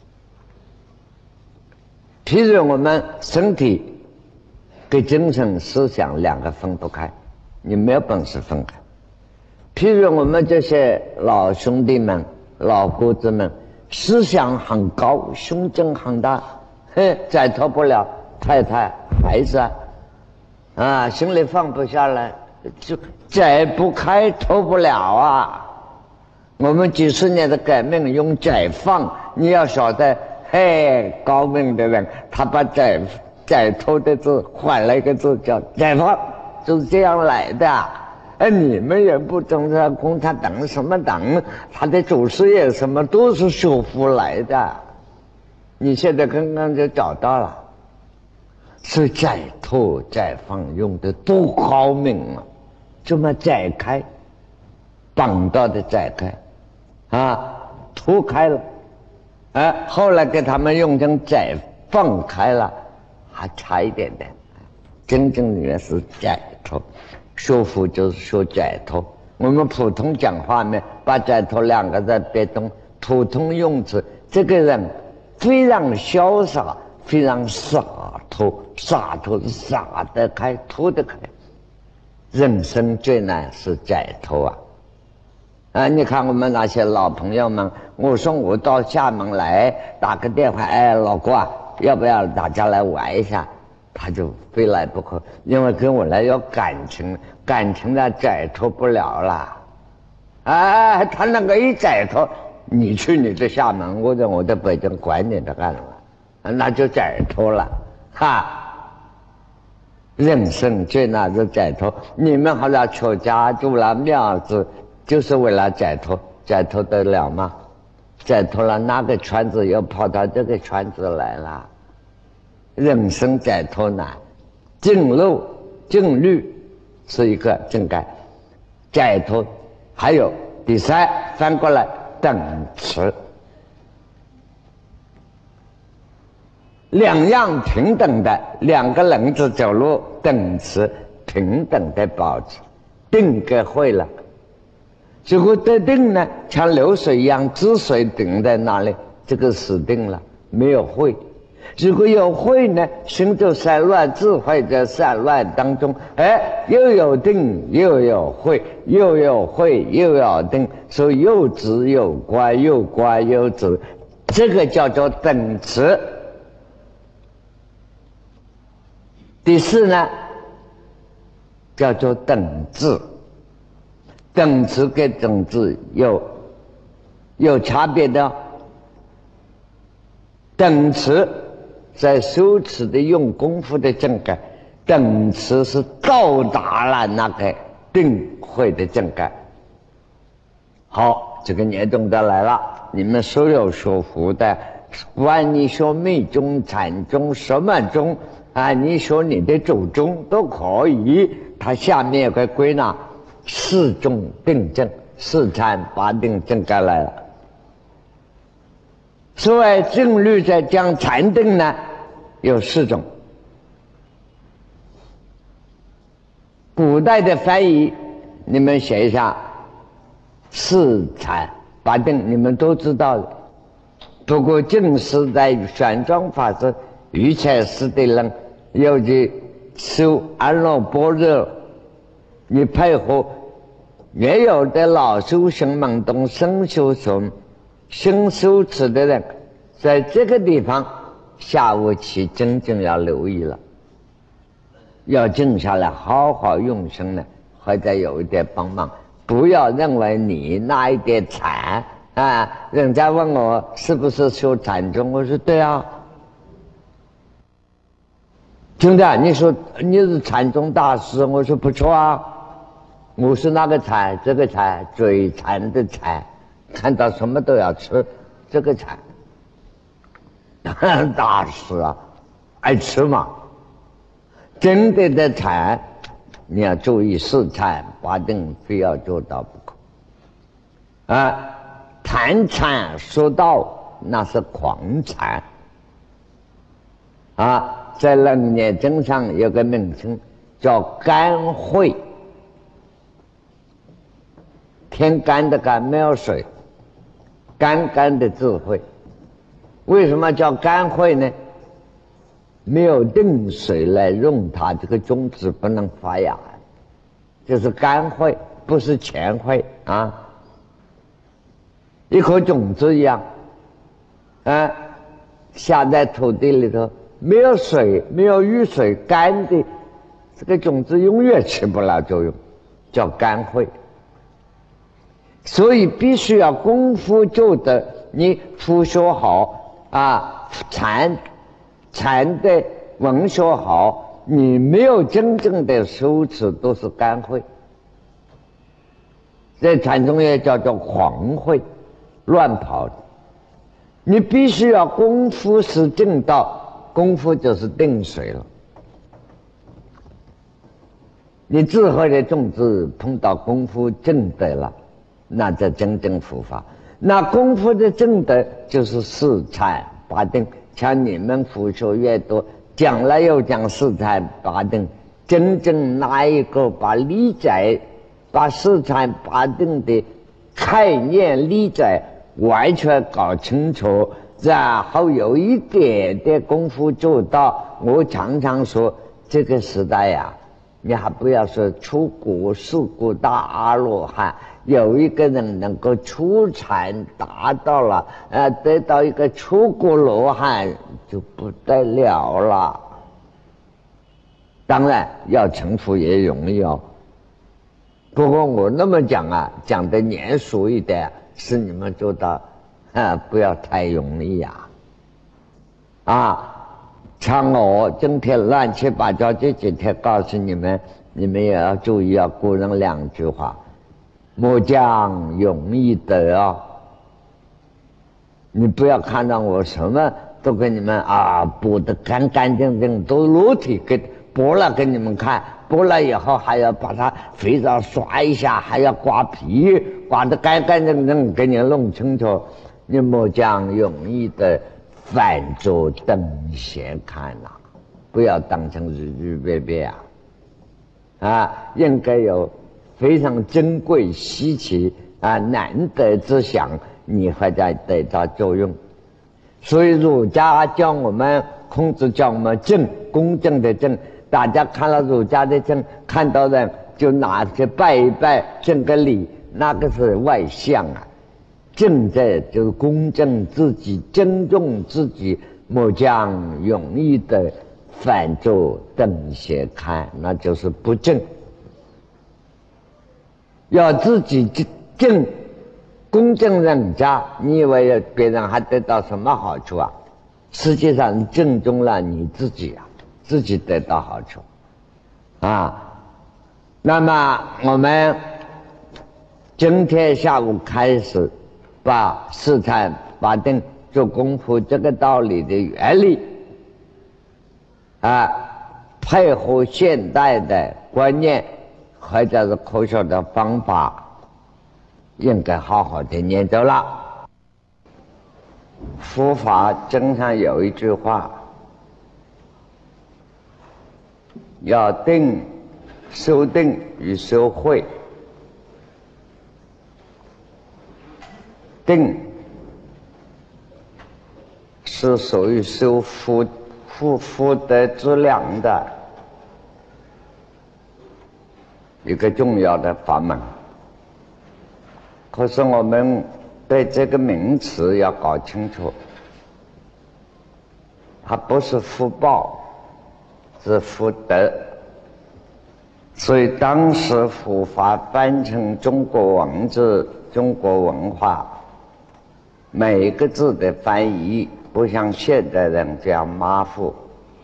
譬如我们身体跟精神思想两个分不开，你没有本事分开。譬如我们这些老兄弟们、老姑子们，思想很高，胸襟很大，解脱不了太太孩子啊，心里放不下来，就解不开，脱不了啊。我们几十年的革命用解放，你要晓得，高明的人他把解脱的字换了一个字叫解放，就是这样来的。你们也不懂得共产党什么党，他的主事业什么都是修复来的。你现在刚刚就找到了，所以解脱解放用的多高明啊！这么解开，绑到的解开啊，脱开了，后来给他们用成解放开了，还差一点点。真正的是解脱。说服就是说解脱，我们普通讲话呢，把解脱两个字别动，普通用词。这个人非常潇洒，非常洒脱，洒脱是洒得开，脱得开。人生最难是解脱啊！你看我们那些老朋友们，我说我到厦门来打个电话，老郭啊，要不要大家来玩一下？他就非来不可，因为跟我来有感情，感情呢解脱不了了。他那个一解脱，你去你的厦门，我在北京，管你的干什么？那就解脱了，人生最难是解脱。你们好像出家住了庙子，就是为了解脱，解脱得了吗？解脱了，那个圈子又跑到这个圈子来了。人生解脱难，正路正律是一个正解，解脱还有第三，翻过来等持，两样平等的，两个人子走路等持，平等的保持，定格会了。如果得定呢，像流水一样，止水定在那里，这个死定了，没有会。如果有慧呢，心就散乱，智慧在散乱当中，又有定又有慧，又有慧又有定，所以又止又观，又观又止，这个叫做等持。第四呢，叫做等至。等持跟等至有差别的。等持在修持的用功夫的正感，等持是到达了那个定慧的正感。好，这个年懂得来了，你们所有学佛的，管你学密宗、禅宗什么宗你说你的主宗都可以，它下面有个归纳四宗定正，四禅八定正感来了。 所谓正律在讲禅定呢，有4种。古代的翻译，你们写一下4禅8定，你们都知道的。不过正是在玄奘法师瑜伽师的人，尤其修阿耨般若，你配合原有的老修行们懂生修行、新修持的人，在这个地方下午起真正要留意了，要静下来好好用心呢，或者有一点帮忙。不要认为你那一点禅啊，人家问我是不是修禅宗，我说对啊。兄弟，你说你是禅宗大师，我说不错啊。我是那个禅，这个禅，嘴馋的馋，看到什么都要吃，这个禅。大师啊，爱吃嘛。真正的禅，你要注意4禅8定，非要做到不可。啊，谈禅说道那是狂禅。啊，在楞严经上有个名称叫干慧，天干的干，没有水，干干的智慧。为什么叫干慧呢？没有定水来用它，这个种子不能发芽，就是干慧，不是乾慧啊。一颗种子一样，啊，下在土地里头，没有水，没有雨水，干的，这个种子永远起不了作用，叫干慧。所以必须要功夫做的，你复学好啊，禅的文学好，你没有真正的修持，都是干慧。在禅宗也叫做狂慧，乱跑的。你必须要功夫是正道，功夫就是定水了。你智慧的种子碰到功夫正德了，那叫真正佛法。那功夫的正德就是4禅8定，像你们佛学越多，讲了又讲4禅8定，真正哪一个把理解，把4禅8定的概念理解完全搞清楚，然后有一点点功夫做到。我常常说，这个时代呀，你还不要说出国四国大阿罗汉，有一个人能够出禅达到了，得到一个出国罗汉就不得了了。当然要成佛也容易哦，不过我那么讲啊，讲的严肃一点，是你们做到不要太容易呀。像我今天乱七八糟这几天告诉你们，你们也要注意，要古人2句话：莫将容易得啊！你不要看到我什么都给你们剥得干干净净，都裸体给剥了给你们看，剥了以后还要把它肥皂刷一下，还要刮皮，刮得干干净净给你弄清楚。你莫将容易的反作等闲看不要当成日日别别应该有非常珍贵稀奇难得之想，你会在得到作用。所以儒家教我们，孔子教我们正，公正的正。大家看了儒家的正，看到人就拿去拜一拜，正个礼，那个是外向正在就是公正自己，尊重自己，莫将容易的反作等闲看，那就是不正。要自己正，公正人家，你以为别人还得到什么好处实际上正中了你自己自己得到好处那么我们今天下午开始把4禅8定做功夫这个道理的原理配合现代的观念或者是科学的方法，应该好好的念咒了。 佛法经上有一句话，要定、修定与修慧。定是属于修福德之量的一个重要的法门。可是我们对这个名词要搞清楚，它不是福报，是福德。所以当时佛法翻成中国文字、中国文化，每一个字的翻译不像现代人这样马虎。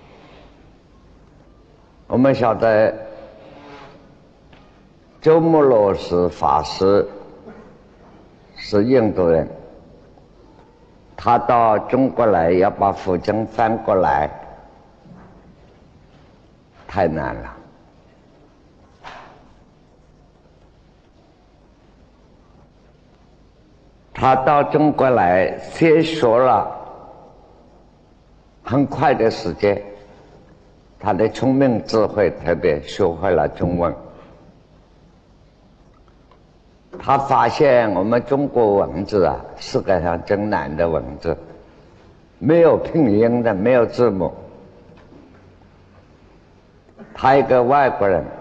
我们晓得鸠摩罗什法师是印度人，他到中国来要把佛经翻过来，太难了。他到中国来先学了很快的时间，他的聪明智慧特别学会了中文。他发现我们中国文字啊，世界上真难的文字，没有拼音的，没有字母。他一个外国人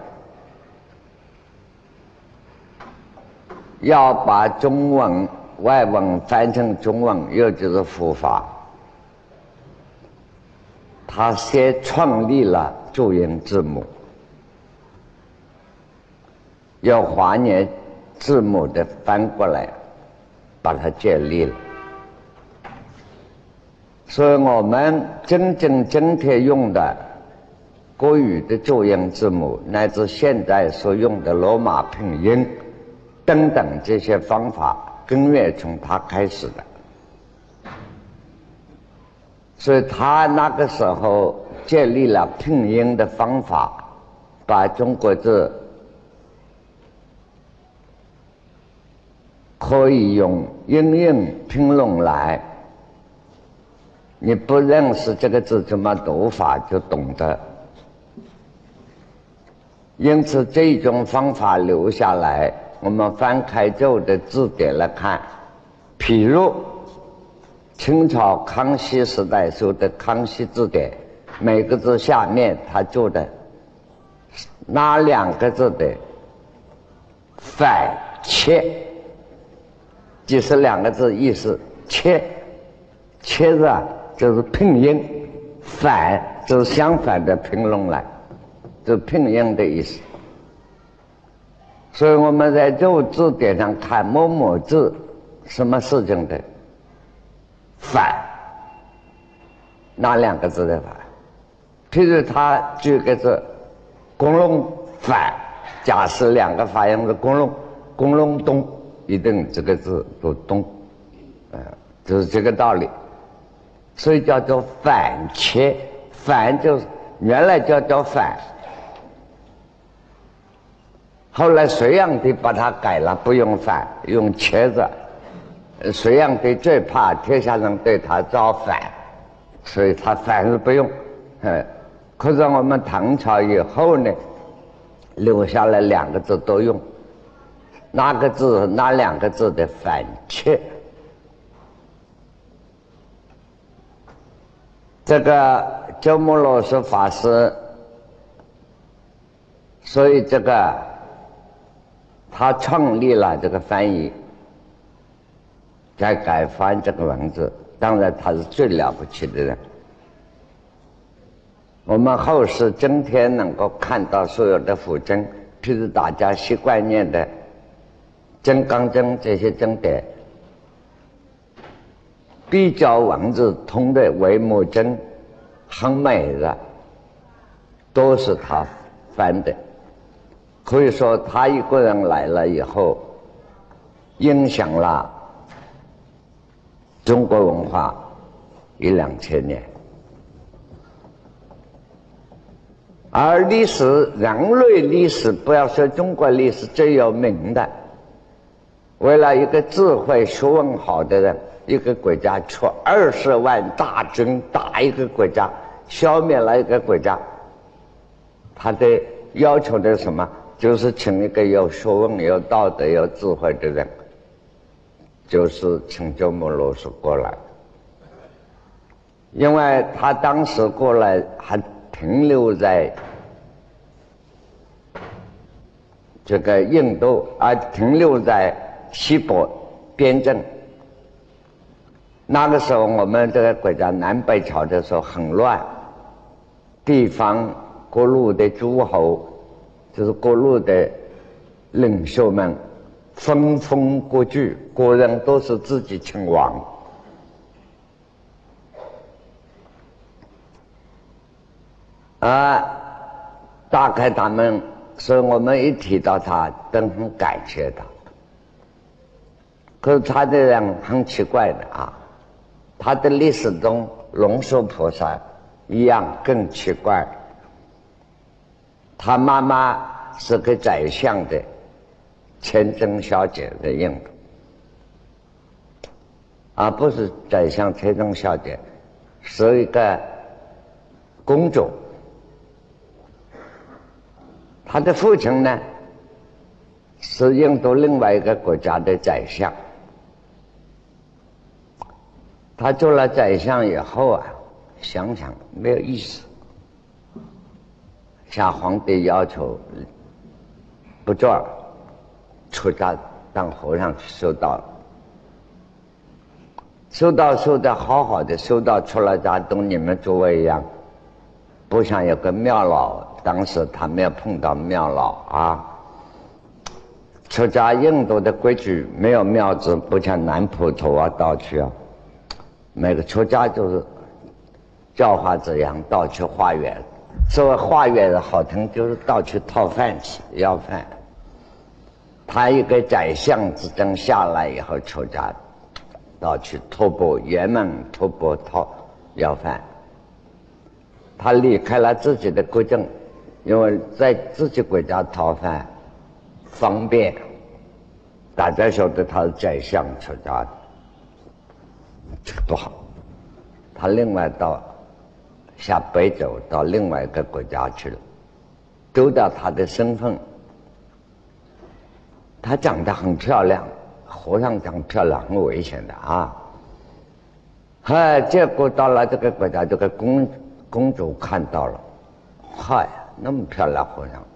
要把中文外文翻成中文，又就是佛法。他先创立了注音字母，要华年字母的翻过来，把它建立了。所以我们真正今天用的国语的注音字母，乃至现在所用的罗马拼音等等这些方法，根源从他开始的。所以他那个时候建立了拼音的方法，把中国字可以用音韵拼拢来，你不认识这个字怎么读法就懂得。因此这种方法留下来，我们翻开旧的字典来看，譬如清朝康熙时代修的康熙字典，每个字下面他做的那两个字的反切，即是两个字意思。切字啊就是拼音，反就是相反的拼拢来，就是拼音的意思。所以我们在旧字典上看某某字什么事情的反，那两个字的反。譬如他举个字公龙反，假设两个发音是公龙东，一定这个字读东，就是这个道理。所以叫做反切，反就是原来叫反，后来隋炀帝把它改了，不用反，用切字。隋炀帝最怕天下人对他造反，所以他反是不用。可是我们唐朝以后呢，留下来两个字都用，那两个字的反切。这个鸠摩罗什法师，所以这个他创立了这个翻译，改翻这个文字。当然他是最了不起的人。我们后世今天能够看到所有的佛经，譬如大家习惯念的金刚经这些经典，比较文字通的维摩经，很美的，都是他翻的。可以说他一个人来了以后，影响了中国文化10000-2000年。而历史，人类历史，不要说中国历史最有名的，为了一个智慧学问好的人， 一个国家出20万大军打一个国家，消灭了一个国家，他的要求的什么？就是请一个有学问、有道德、有智慧的人，就是请鸠摩罗什过来。因为他当时过来还停留在这个印度，停留在西伯边境。那个时候我们这个国家南北朝的时候很乱，地方各路的诸侯，就是各路的领袖们分封割据，个人都是自己称王。大概他们，所以我们一提到他都很感谢他。可是他的人很奇怪的啊，他的历史中龙树菩萨一样更奇怪。他妈妈是个宰相的千真小姐的印度，不是宰相千真小姐，是一个公主。他的父亲呢，是印度另外一个国家的宰相。他做了宰相以后想想没有意思，向皇帝要求不做了，出家当和尚去修道了。修道好好的，修道出了家跟你们诸位一样，不像有个庙老，当时他没有碰到庙老出家印度的规矩没有庙子，不像南普陀道区每个出家就是教化这样到去化缘。所谓化缘的好听，就是到去讨饭吃，要饭。他一个宰相之争下来以后出家，到去吐蕃原门吐蕃要饭。他离开了自己的国政，因为在自己国家讨饭方便，大家晓得他是宰相出家的，这个不好。他另外下北走到另外一个国家去了，丢掉他的身份。她长得很漂亮，和尚长漂亮很危险的结果到了这个国家，这个公主看到了，那么漂亮和尚，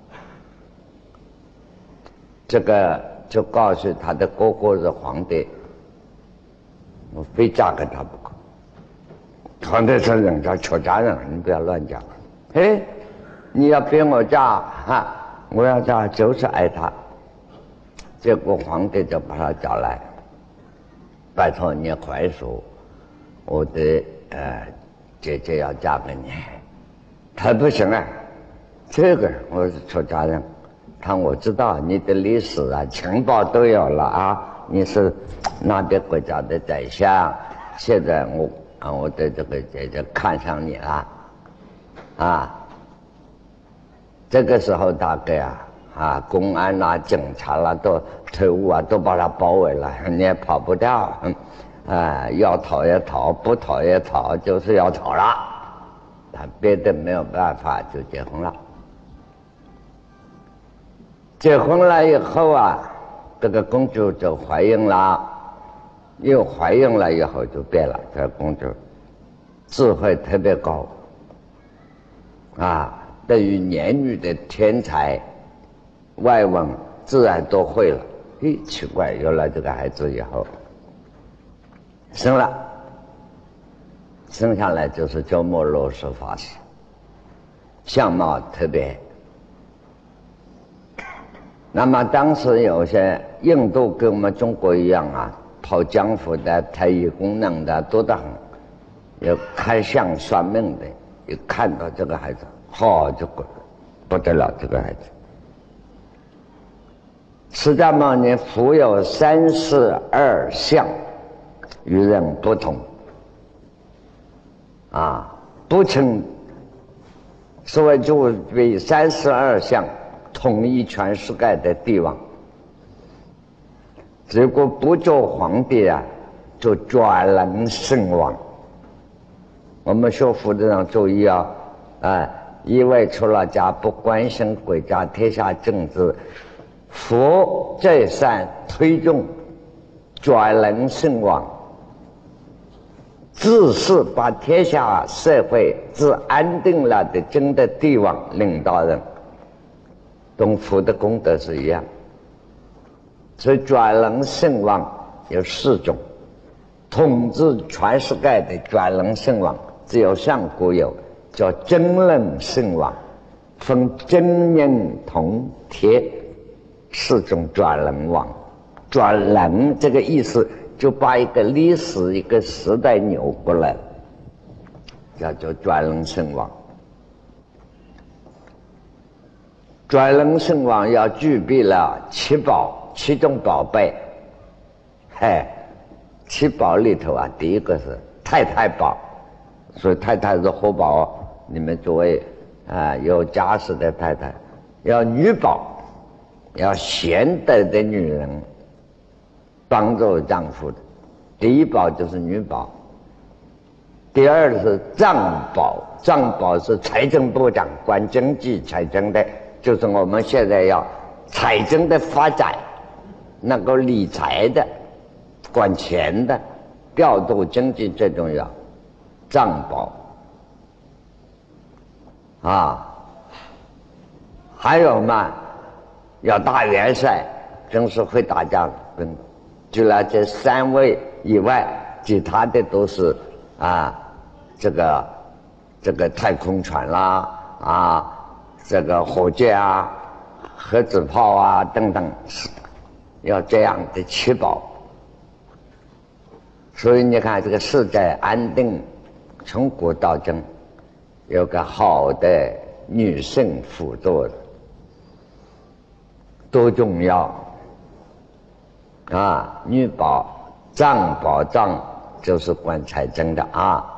这个就告诉他的哥哥是皇帝，我非嫁给他不可。皇帝说人家出家人，你不要乱讲。你要逼我嫁我要嫁就是爱他。结果皇帝就把他叫来，拜托你快说，我的姐姐要嫁给你。他不行这个我是出家人，我知道你的历史情报都有了你是那边国家的宰相，现在我的这个姐姐看上你了这个时候大概公安警察都特务都把他包围了，你也跑不掉要逃也逃，不逃也逃，就是要逃了。他别的没有办法，就结婚了。结婚了以后这个公主就怀孕了，又怀孕了以后就变了。这个公主智慧特别高对于言语的天才，外文自然都会了。奇怪，有了这个孩子以后，生下来就是鸠摩罗什法师，相貌特别。那么当时有些印度跟我们中国一样跑江湖的、太乙功能的多得很，有看相算命的，一看到这个孩子就不得了。这个孩子释迦牟尼复有32相，与人不同不称所谓就为32相统一全世界的帝王。结果不做皇帝就转能圣王。我们学佛的人注意啊，一味出了家，不关心国家天下政治，佛再三推动转能圣王，自是把天下社会自安定了的真的帝王领导人，跟佛的功德是一样。所以转能圣王有4种，统治全世界的转能圣王只有上古有，叫真能圣王，分真人同铁4种转能王。转能这个意思就把一个历史一个时代扭过来，叫做转能圣王。转能圣王要具备了7种宝贝。7宝里头啊，第一个是太太宝，所以太太是活宝。你们作为有家室的太太，要女宝，要贤德的女人，帮助丈夫的。第一宝就是女宝。第二是账宝，账宝是财政部长，管经济财政的，就是我们现在要财政的发展，能够理财的，管钱的，调度经济最重要。账宝还有嘛，要大元帅，真是会打仗。除了这3位以外，其他的都是这个太空船啦，这个火箭核子炮等等，要这样的7宝。所以你看这个世界安定，从古到今有个好的女性辅助的多重要女宝、账宝，账就是管财政的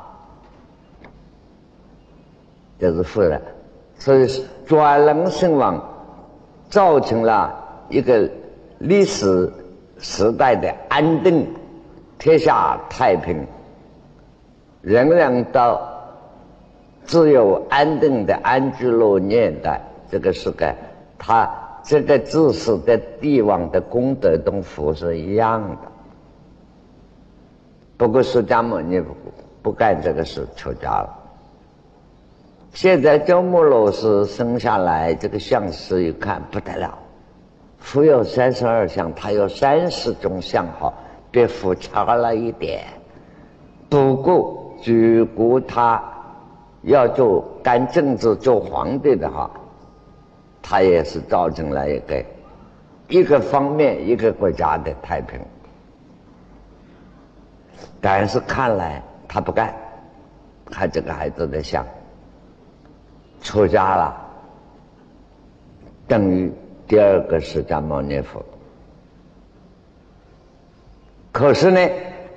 就是富人。所以转能圣王造成了一个历史时代的安定，天下太平，人人都自由安定的安居乐业的这个世界，他这个自私的帝王的功德跟佛是一样的。不过释迦牟尼不干这个事，出家了。现在周穆老师生下来，这个相师一看不得了，佛有32相，他有30种相好，比佛差了一点。不过如果他要做干政治做皇帝的话，他也是造成了一个方面一个国家的太平。但是看来他不干，看这个孩子的相，出家了，等于第2个释迦牟尼佛。可是呢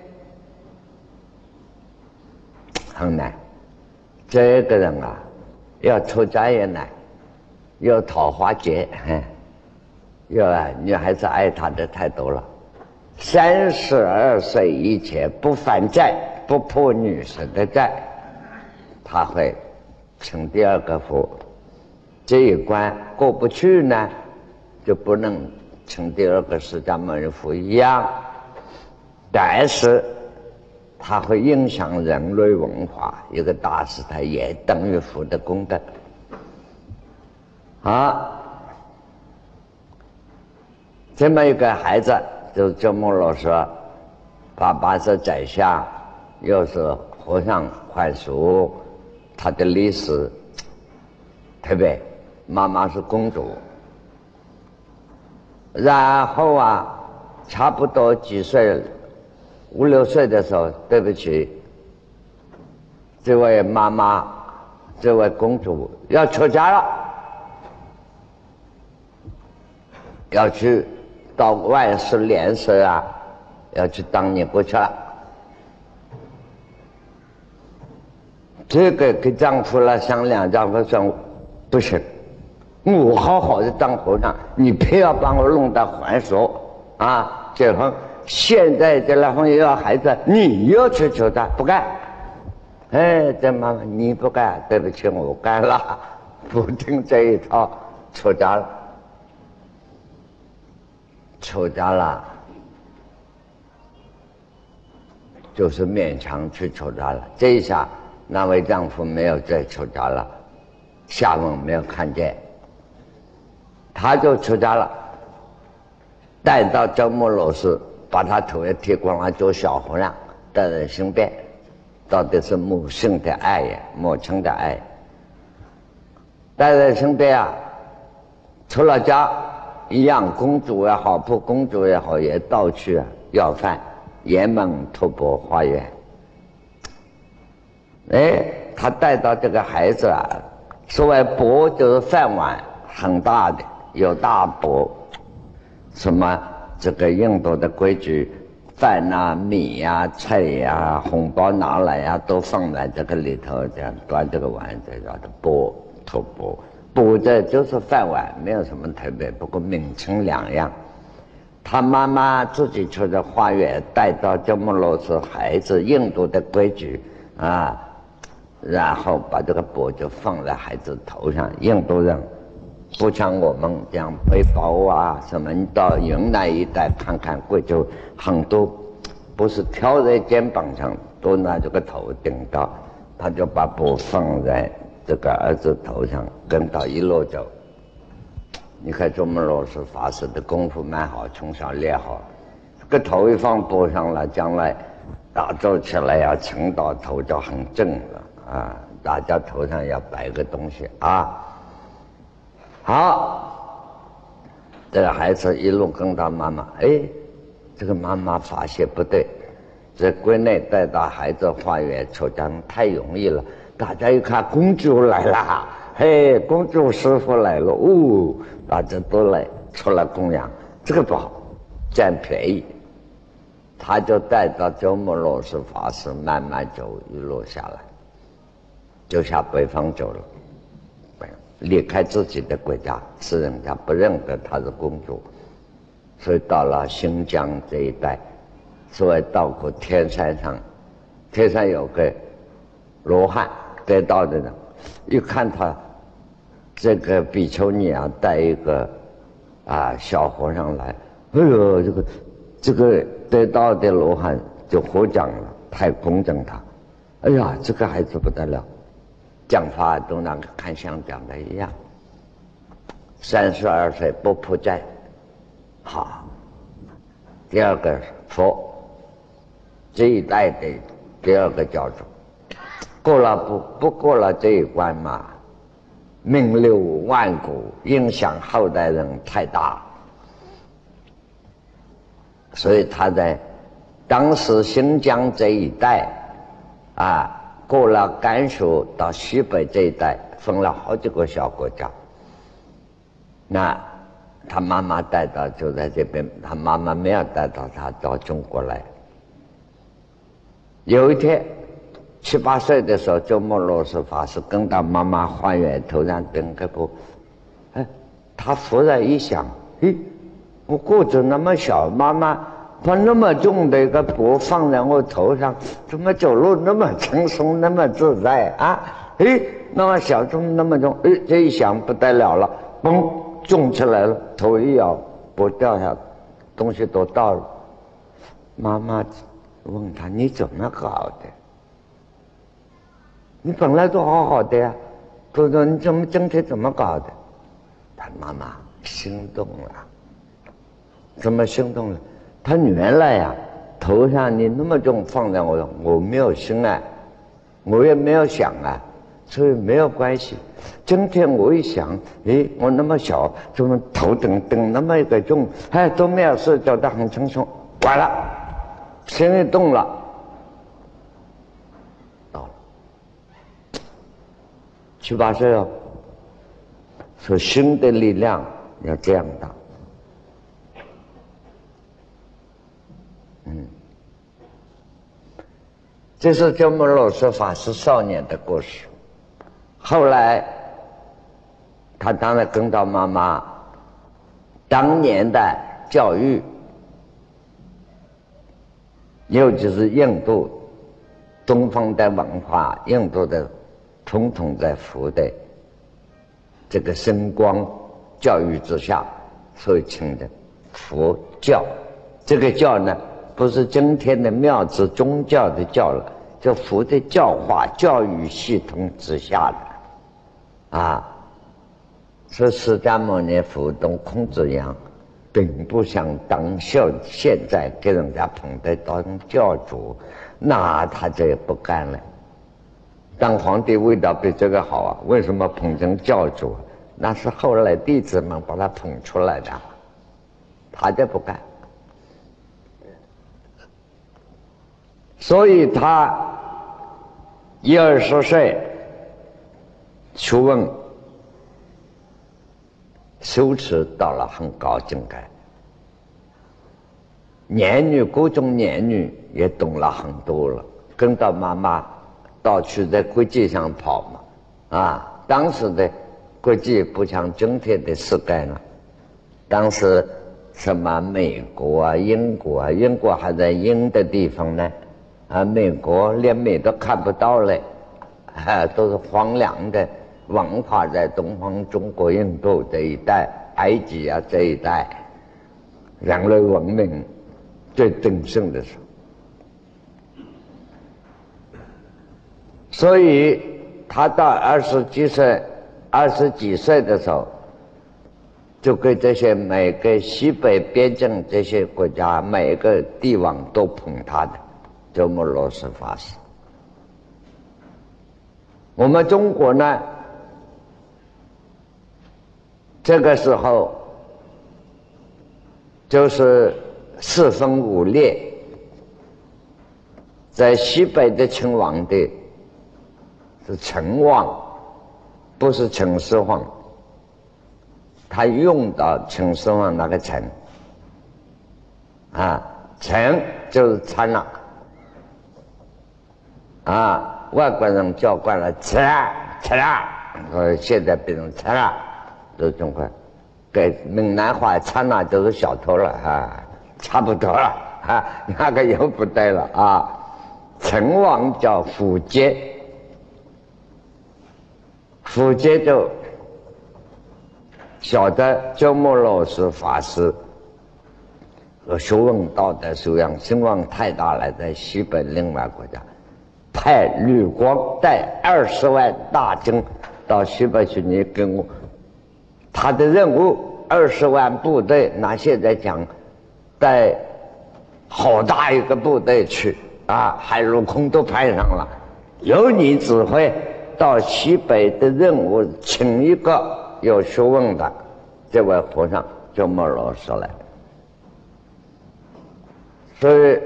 很难，这个人要出家也难，有桃花劫，女孩子爱他的太多了。32岁以前不还债，不破女神的债，他会成第2个佛。这一关过不去呢，就不能成第2个释迦牟尼佛一样。但是它会影响人类文化，一个大师他也等于佛的功德。这么一个孩子，就是周穆老师，爸爸是宰相，又是和尚快速，他的历史特别，妈妈是公主。然后差不多几岁，5、6岁的时候，对不起，这位妈妈，这位公主要出家了，要去到外室联社要去当尼姑去了。这个跟丈夫商量，丈夫说不行，我好好的当和尚，你偏要把我弄到还俗结婚。 现在这老朋友要孩子，你又去求他，不干。哎，这妈妈你不干，对不起，我干了，不听这一套，出家了，出家了，就是勉强去出家了。这一下，那位丈夫没有再出家了，下文没有看见，他就出家了，带到周穆罗寺，把他头也剃光了，做小和尚，带人申辩。到底是母性的爱呀，母亲的爱。带人申辩啊，出了家一样，公主也好，不公主也好，也到处啊要饭，沿门托钵化缘。哎，他带到这个孩子啊，所谓钵就是饭碗，很大的，有大钵，什么这个印度的规矩。饭啊、米啊、菜啊、红包拿来啊，都放在这个里头，这样端这个碗，这叫做钵，托钵。钵这就是饭碗，没有什么特别，不过名称两样。他妈妈自己去的花园，带到周穆罗寺，孩子印度的规矩啊，然后把这个钵就放在孩子头上。印度人不像我们这样背包啊什么，你到云南一带看看，贵州很多不是挑在肩膀上，都拿这个头顶到，他就把钵放在这个儿子头上，跟到一路走。你看周穆罗什法师的功夫蛮好，从小练好，这个头一放钵上了，将来打坐起来要沉到头就很正了啊！大家头上要摆个东西啊。好，这个孩子一路跟到妈妈，哎，这个妈妈发现不对，在国内带到孩子化缘出家太容易了。大家一看公主来了，嘿，公主师傅来了，哦，大家都来出来供养，这个不好，占便宜。他就带到周穆罗什法师慢慢走，一路下来，就下北方走了。离开自己的国家，是人家不认得她是公主，所以到了新疆这一带，所谓到过天山上，天上有个罗汉得道的人，一看他这个比丘尼啊，带一个小和尚来，哎呦，这个得道的罗汉就获奖了，太恭敬他，哎呀，这个孩子不得了。讲法都那个看相讲的一样，32岁不负债，好。第二个佛，这一代的第二个教主，过了不过了这一关嘛，名流万古，影响后代人太大，所以他在当时新疆这一带啊。过了甘肃到西北这一带，分了好几个小国家。那他妈妈带到就在这边，他妈妈没有带到他到中国来。有一天7、8岁的时候，周穆罗什法师跟到妈妈化缘，头上顶个钵，哎，他忽然一想，咦，我个子那么小，妈妈把那么重的一个钵放在我头上，怎么走路那么轻松，那么自在啊？哎，那么小重，那么重，哎，这一想不得了了，嘣，重起来了，头一摇，钵掉下，东西都倒了。妈妈问他：“你怎么搞的？你本来都好好的呀，哥哥，你怎么今天怎么搞的？”他妈妈心动了，怎么心动了？他原来呀，头上你那么重放在我没有心啊，我也没有想啊，所以没有关系。今天我一想，诶，我那么小，怎么头顶那么一个重，哎，都没有事，走得很轻松。完了，心一动了，到了7、8岁哦，说心的力量要这样大。这是周穆罗什法师少年的故事。后来他当然跟到妈妈当年的教育， 尤其是印度东方的文化，印度的统统在佛的这个声光教育之下所称的佛教。这个教呢，不是今天的庙子宗教的教了，就佛的教化教育系统之下的啊。是释迦牟尼佛同孔子一样，并不像现在给人家捧得当教主，那他这也不干了。当皇帝味道比这个好啊，为什么捧成教主？那是后来弟子们把他捧出来的，他就不干。所以他20岁学问修持到了很高境界，各种言语也懂了很多了，跟到妈妈到处在国际上跑嘛。当时的国际不像今天的世界了，当时什么美国啊、英国啊，英国还在英的地方呢，美国连美都看不到嘞，都是荒凉的。文化在东方中国、印度这一带、埃及啊这一带，人类文明最鼎盛的时候。所以他到20几岁的时候，就给这些每个西北边境这些国家每个帝王都捧他的鸠摩罗什法师。我们中国呢，这个时候就是4分5裂，在西北的秦王帝是陈王，不是秦始皇，他用到秦始皇那个陈陈就是参了外国人叫惯了吃了，现在变成吃了，这种快，给闽南话参了就是小偷了差不多了那个又不对了陈王叫苻坚，苻坚就晓得鸠摩罗什法师和学问道德修养声望太大了，在西北另外国家派吕光带20万大军到西北去，你跟我他的任务20万部队，那现在讲带好大一个部队去海陆空都派上了，由你指挥到西北的任务，请一个有学问的这位和尚鸠摩罗什来。所以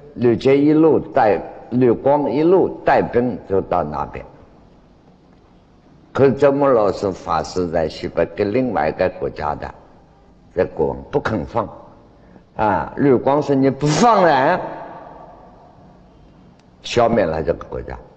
吕光一路带兵就到那边。可是鸠摩罗什法师在西北跟另外一个国家的这国王不肯放吕光说你不放人，消灭了这个国家。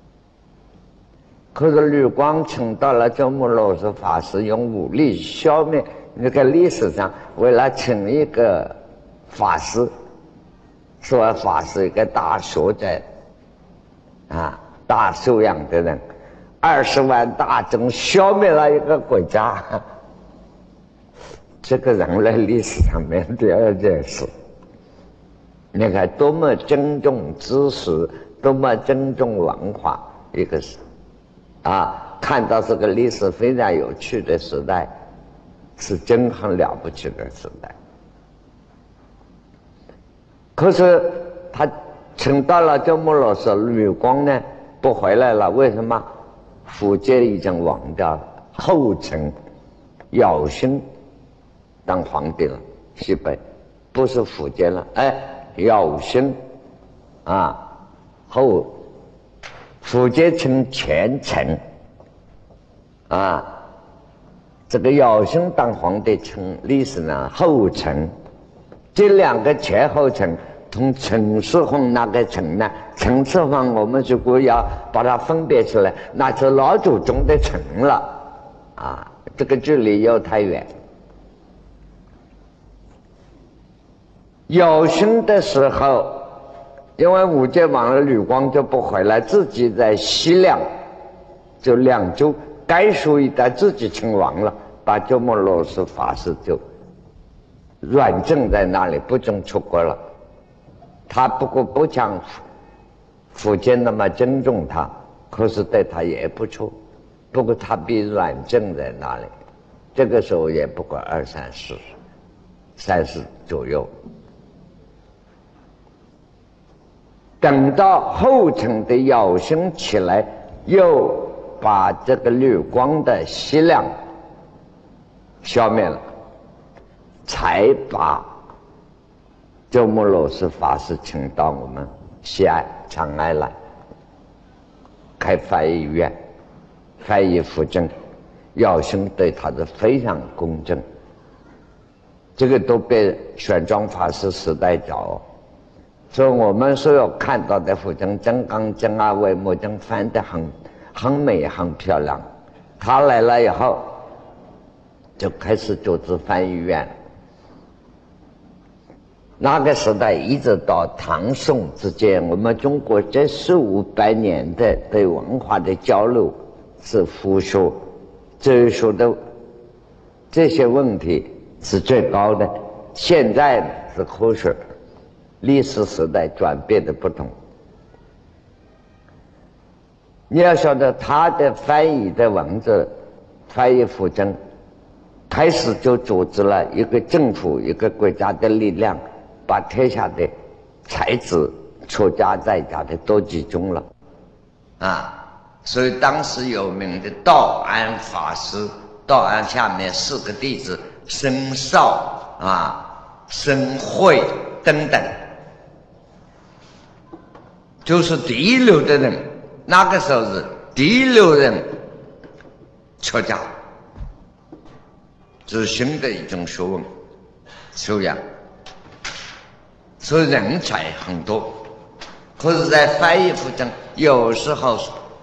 可是吕光请到了鸠摩罗什法师，用武力消灭。那个历史上为了请一个法师，说法师一个大学者大修养的人，20万大军消灭了一个国家，这个人类历史上面第二件事。你看多么尊重知识，多么尊重文化一个事看到这个历史非常有趣的时代，是真很了不起的时代。可是他请到了鸠摩罗什，吕光呢不回来了，为什么？苻坚已经亡掉了，后陈姚兴当皇帝了，西北不是苻坚了，姚兴后苻坚称前陈这个姚兴当皇帝称历史呢后陈。这两个前后陈从陈世峰那个陈呢，陈世峰我们如果要把它分别出来，那是老祖宗的陈了这个距离又太远。姚兴的时候因为五戒忘了，绿光就不回来，自己在西凉，就凉州该属一带自己称王了，把鸠摩罗什法师就软禁在那里，不准出国了。他不过不像福建那么尊重他，可是对他也不错。不过他被软禁在那里，这个时候也不过30左右。等到后尘的药性起来，又把这个绿光的息量消灭了，才把鸠摩罗什法师请到我们西安长安来开翻译院，翻译辅政。药性对他的非常公正，这个都被玄奘法师时代找。所以我们所有看到的辅政真刚经啊、维摩经翻得很美很漂亮。他来了以后就开始组织翻译院了。那个时代一直到唐宋之间，我们中国这400-500年的对文化的交流是佛学、哲学的这些问题是最高的。现在是科学，历史时代转变的不同。你要晓得，他的翻译的文字，翻译辅政，开始就组织了一个政府、一个国家的力量，把天下的才子、出家在家的都集中了，所以当时有名的道安法师，道安下面4个弟子僧绍僧慧等等，就是第一流的人。那个时候是第一流人出家，这是新的一种学问修养，所以人才很多。可是在翻译辅政，有时候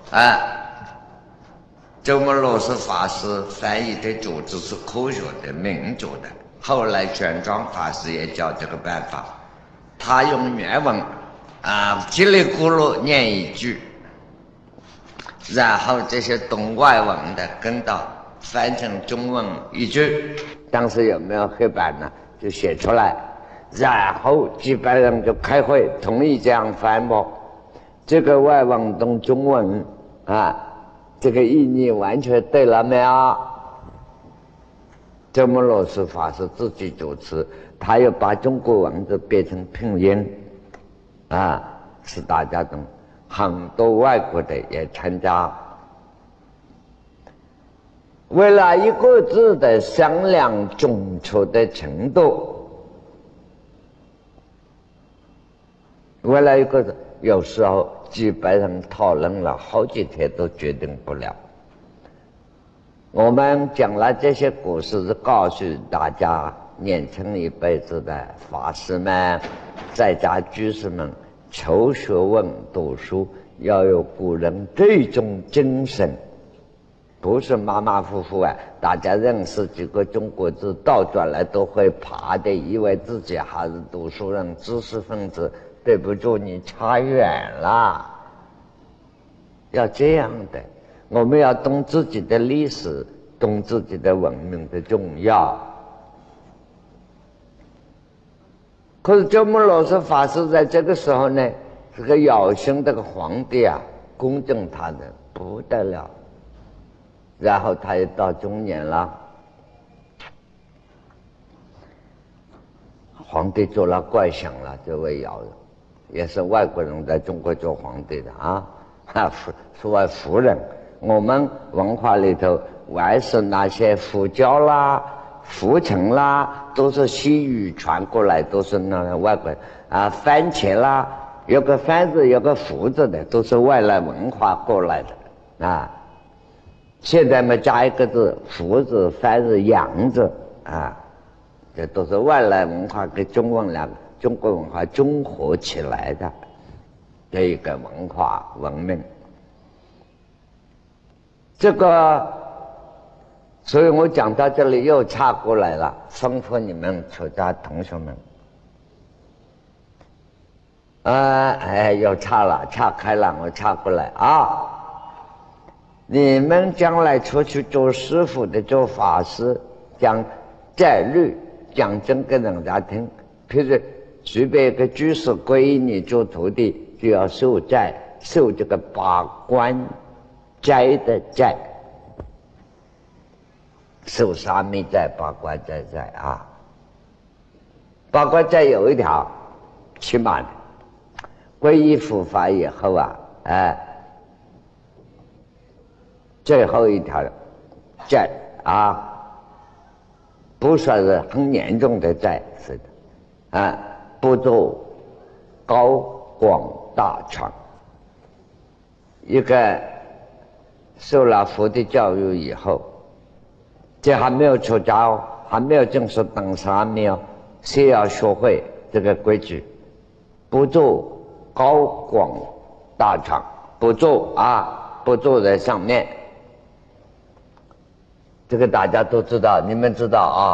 鸠摩罗什法师翻译的组织是科学的、民主的。后来玄奘法师也教这个办法，他用原文叽里咕噜念一句，然后这些懂外文的跟到翻成中文一句，当时有没有黑板呢？就写出来，然后几百人就开会同意这样翻播。这个外文懂中文这个意义完全对了没有？鸠摩罗什法师自己主持，他又把中国文字变成拼音使大家懂。很多外国的也参加，为了一个字的商量准确的程度，为了一个字，有时候几百人讨论了好几天都决定不了。我们讲了这些故事，是告诉大家，年轻一辈子的法师们、在家居士们，求学问、读书要有古人这种精神，不是马马虎虎大家认识几个中国字倒转来都会爬的，以为自己还是读书人、知识分子。对不住，你差远了。要这样的，我们要懂自己的历史，懂自己的文明的重要。可是鸠摩罗什法师在这个时候呢，这个姚兴这个皇帝恭敬他的不得了，然后他也到中年了，皇帝做了怪想了，这位姚也是外国人在中国做皇帝的是位夫人。我们文化里头还是那些佛教啦、浮尘啦，都是西语传过来，都是那个外国人番茄啦，有个番字有个福字的，都是外来文化过来的现在嘛加一个字福字、番字、洋字这都是外来文化跟中国文化综合起来的这一个文化文明。这个，所以我讲到这里又岔过来了，吩咐你们出家同学们， 又岔了，岔开了，我岔过来啊。你们将来出去做师傅的、做法师，讲戒律，讲真给人家听。譬如随便一个居士皈依你做徒弟，就要受斋，受这个八关斋的斋，受沙弥斋、八关斋啊。八关斋有一条，起码的，皈依佛法以后啊，最后一条债啊，不算是很严重的债，是的，不做高广大传。一个受了佛的教育以后，这还没有出家哦，还没有正式当沙弥哦，先要学会这个规矩，不做高广大传，不做在上面。这个大家都知道，你们知道啊？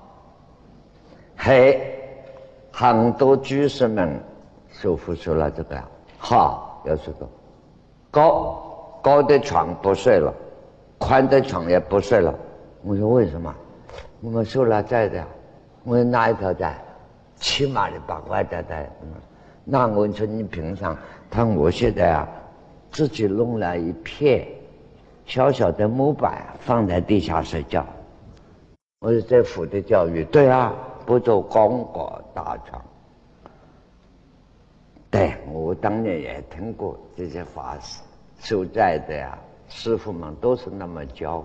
很多居士们受服受了这个呀，要说的高的床不睡了，宽的床也不睡了。我说为什么？我们受了债的，我说哪一条债？起码的八关斋的。那我说你平常，我现在啊，自己弄了一片小小的木板放在地下睡觉。我说这佛的教育，对啊，不做高广大传。对，我当年也听过这些法师受债的呀，师傅们都是那么教。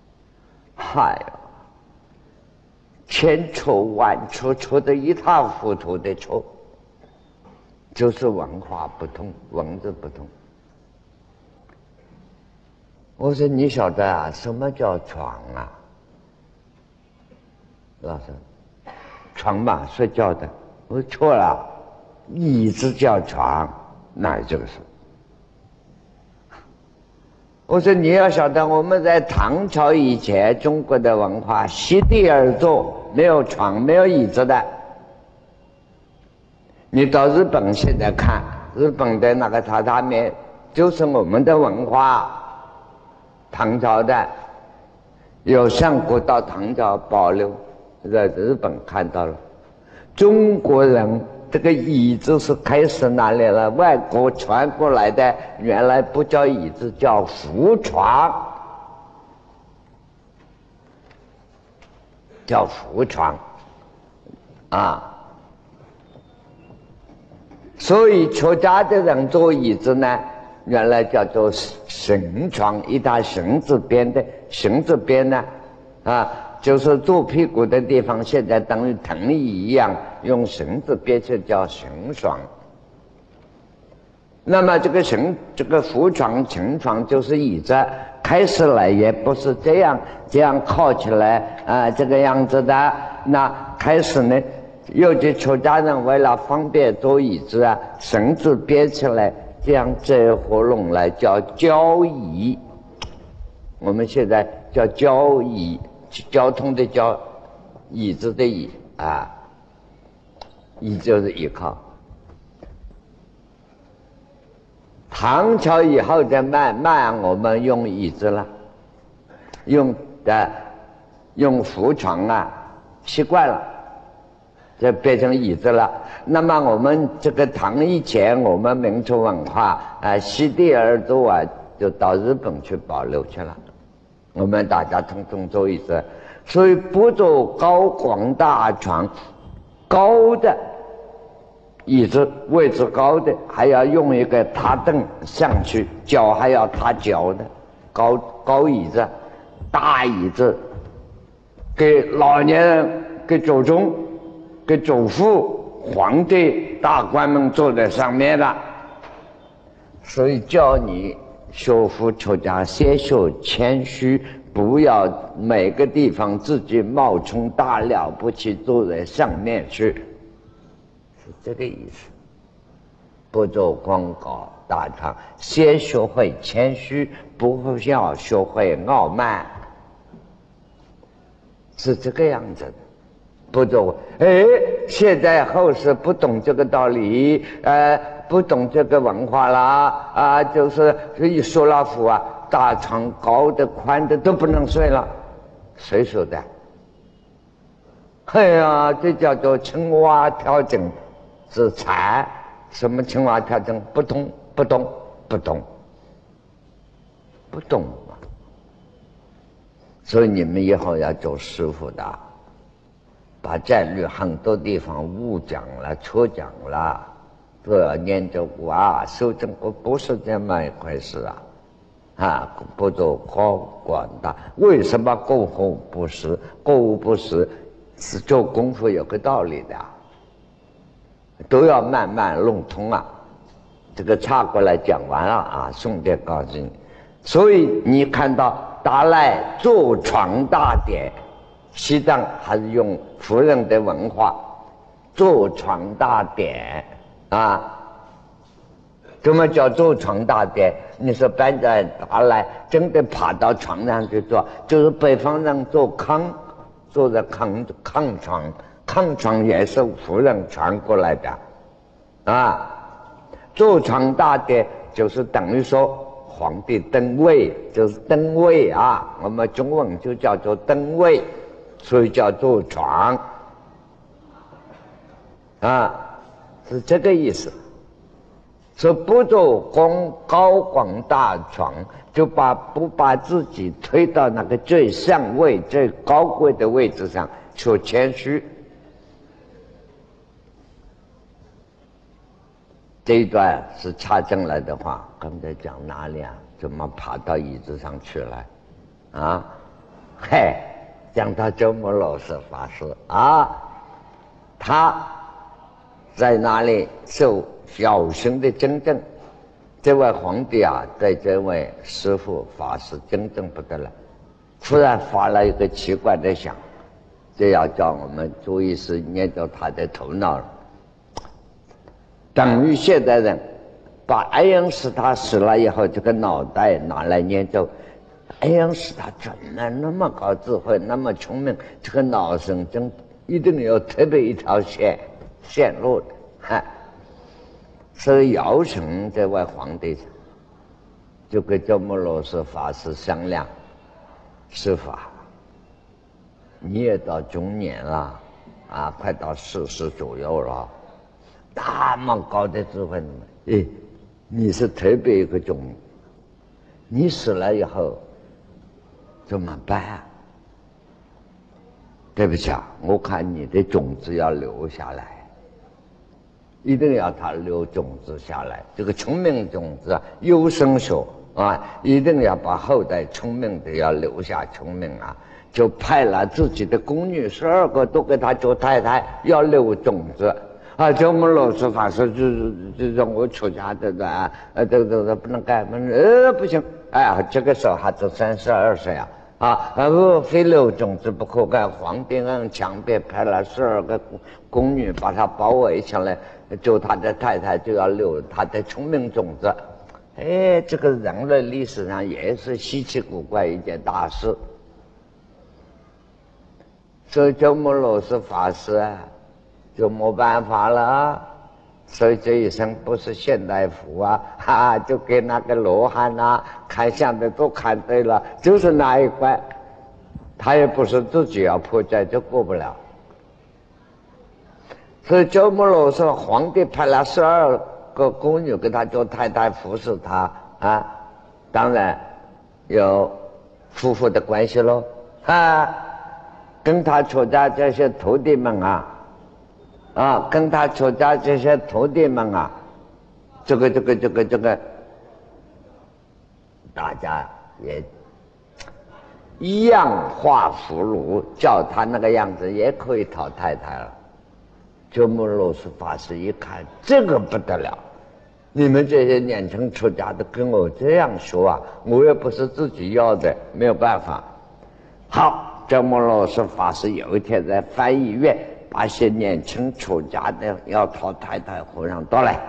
千错万错，错得一塌糊涂的错，就是文化不同，文字不同。我说你晓得啊，什么叫床啊？老师，床嘛，睡觉的。我说错了，椅子叫床，哪有这个事？我说你要晓得，我们在唐朝以前，中国的文化席地而坐，没有床，没有椅子的。你到日本现在看，日本的那个榻榻米，就是我们的文化。唐朝的有上古到唐朝保留，在日本看到了。中国人这个椅子是开始哪里了？外国传过来的，原来不叫椅子，叫扶床，叫扶床啊。所以出家的人坐椅子呢，原来叫做绳床，一大绳子编的，绳子编呢，就是坐屁股的地方，现在等于藤椅一样，用绳子编成叫绳床。那么这个扶床、绳床就是椅子，开始来也不是这样靠起来这个样子的。那开始呢，有的出家人为了方便坐椅子绳子编起来，这样折合拢来叫交椅。我们现在叫交椅，交通的交，椅子的椅椅就是依靠。唐朝以后再慢慢我们用椅子了，用扶床习惯了，就变成椅子了。那么我们这个唐以前，我们民族文化席地而坐就到日本去保留去了。我们大家统统坐椅子，所以不坐高广大床，高的椅子位置高的，还要用一个踏凳上去，脚还要踏脚的高椅子，大椅子，给老年人、给祖宗、给祖父、皇帝、大官们坐在上面的。所以教你学佛出家，先学谦虚，不要每个地方自己冒充大了不起，坐在上面去。是这个意思，不做广高大传，先学会谦虚，不要学会傲慢，是这个样子的。不做现在后世不懂这个道理， 不懂这个文化啦啊，就是一说老虎啊，大床高的宽的都不能睡了，谁说的？哎呀，这叫做青蛙调整之才。什么青蛙调整？不懂，不懂，不懂，不懂啊！所以你们以后要做师傅的，把战略很多地方误讲了、错讲了，都要研究过啊，修正过，不是这么一回事啊！啊，不做高广大，为什么过午不食？过午不食是做功夫有个道理的，都要慢慢弄通啊。这个插过来讲完了啊，顺便告诉你。所以你看到达赖坐床大典，西藏还是用夫人的文化，坐床大典啊。怎么叫坐床大典？你说搬在达赖真的爬到床上去坐，就是北方人坐炕，坐在炕床，炕床也是夫人传过来的啊。坐床大典就是等于说皇帝登位，就是登位啊，我们中文就叫做登位，所以叫坐床啊，是这个意思。说不做高广大床，就不把自己推到那个最上位、最高贵的位置上，说谦虚。这一段是插进来的话，刚才讲哪里啊？怎么爬到椅子上去了？啊，嘿，讲到周穆老师法师啊，他在哪里受小型的真正？这位皇帝啊，对这位师父法师真正不得了，突然发了一个奇怪的想，这要叫我们注意是捏着他的头脑了。等于现代人把爱因斯坦死了以后，这个脑袋拿来研究，爱因斯坦怎么那么高智慧，那么聪明，这个脑神经一定有特别一条线路的，哈。所以姚晨这位皇帝就跟周穆罗什法师商量，师父啊，你也到中年了啊，快到40左右了，那么高的智慧，你是特别一个种，你死了以后怎么办啊？对不起啊，我看你的种子要留下来，一定要他留种子下来。这个聪明种子啊，优生学啊，一定要把后代聪明的要留下聪明啊。就派了自己的宫女12个都给他做太太，要留种子。啊，周穆老师法师就让我出家的啊，这不能干，不行，哎呀，这个时候还只32岁啊，非留种子不可干。皇帝很强烈，派了12个宫女把他包围起来，做他的太太，就要留他的聪明种子。哎，这个人类历史上也是稀奇古怪一件大事。所以周穆老师法师啊，就没办法了，所以这一生不是现代服啊，就给那个罗汉啊看相的都看对了，就是那一关，他也不是自己要破戒就过不了。所以周穆罗说，皇帝派了12个宫女给他做太太服侍他啊，当然有夫妇的关系喽啊。跟他出家这些徒弟们跟他出家这些徒弟们啊，这个，大家也一样画葫芦，叫他那个样子也可以讨太太了。周穆罗什法师一看，这个不得了，你们这些年轻出家的跟我这样说啊，我也不是自己要的，没有办法。好。周穆罗什法师有一天在翻译院，把些年轻出家的要讨太太和尚都来，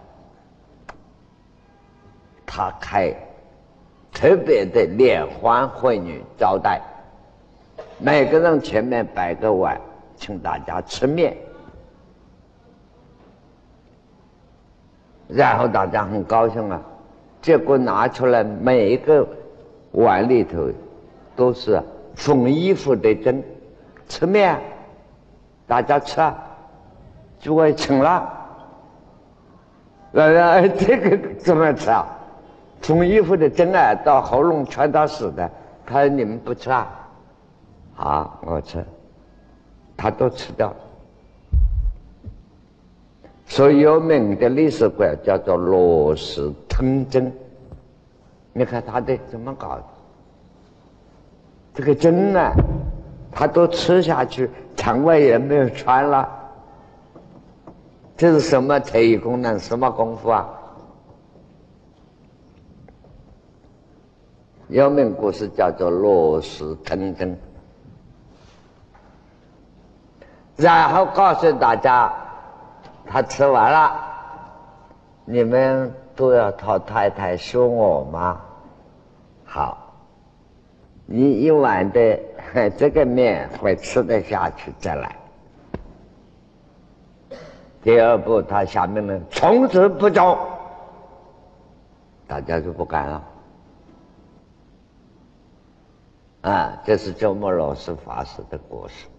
他开特别的联欢会女招待，每个人前面摆个碗，请大家吃面。 然后大家很高兴啊，结果拿出来每一个碗里头都是缝衣服的针，吃面，大家吃啊，诸位请了。这个怎么吃啊？缝衣服的针啊，到喉咙全到死的。他说你们不吃啊？好，我吃，他都吃掉了。所以有名的历史馆叫做罗氏吞针。你看他的怎么搞的？这个针呢，他都吃下去，肠胃也没有穿了。这是什么特异功能？什么功夫啊？有名故事叫做罗氏吞针。然后告诉大家，他吃完了，你们都要讨太太说我吗？好，你一碗的这个面会吃得下去再来。第二步，他下命令从此不走，大家就不敢了。啊，这是鸠摩罗什法师的故事。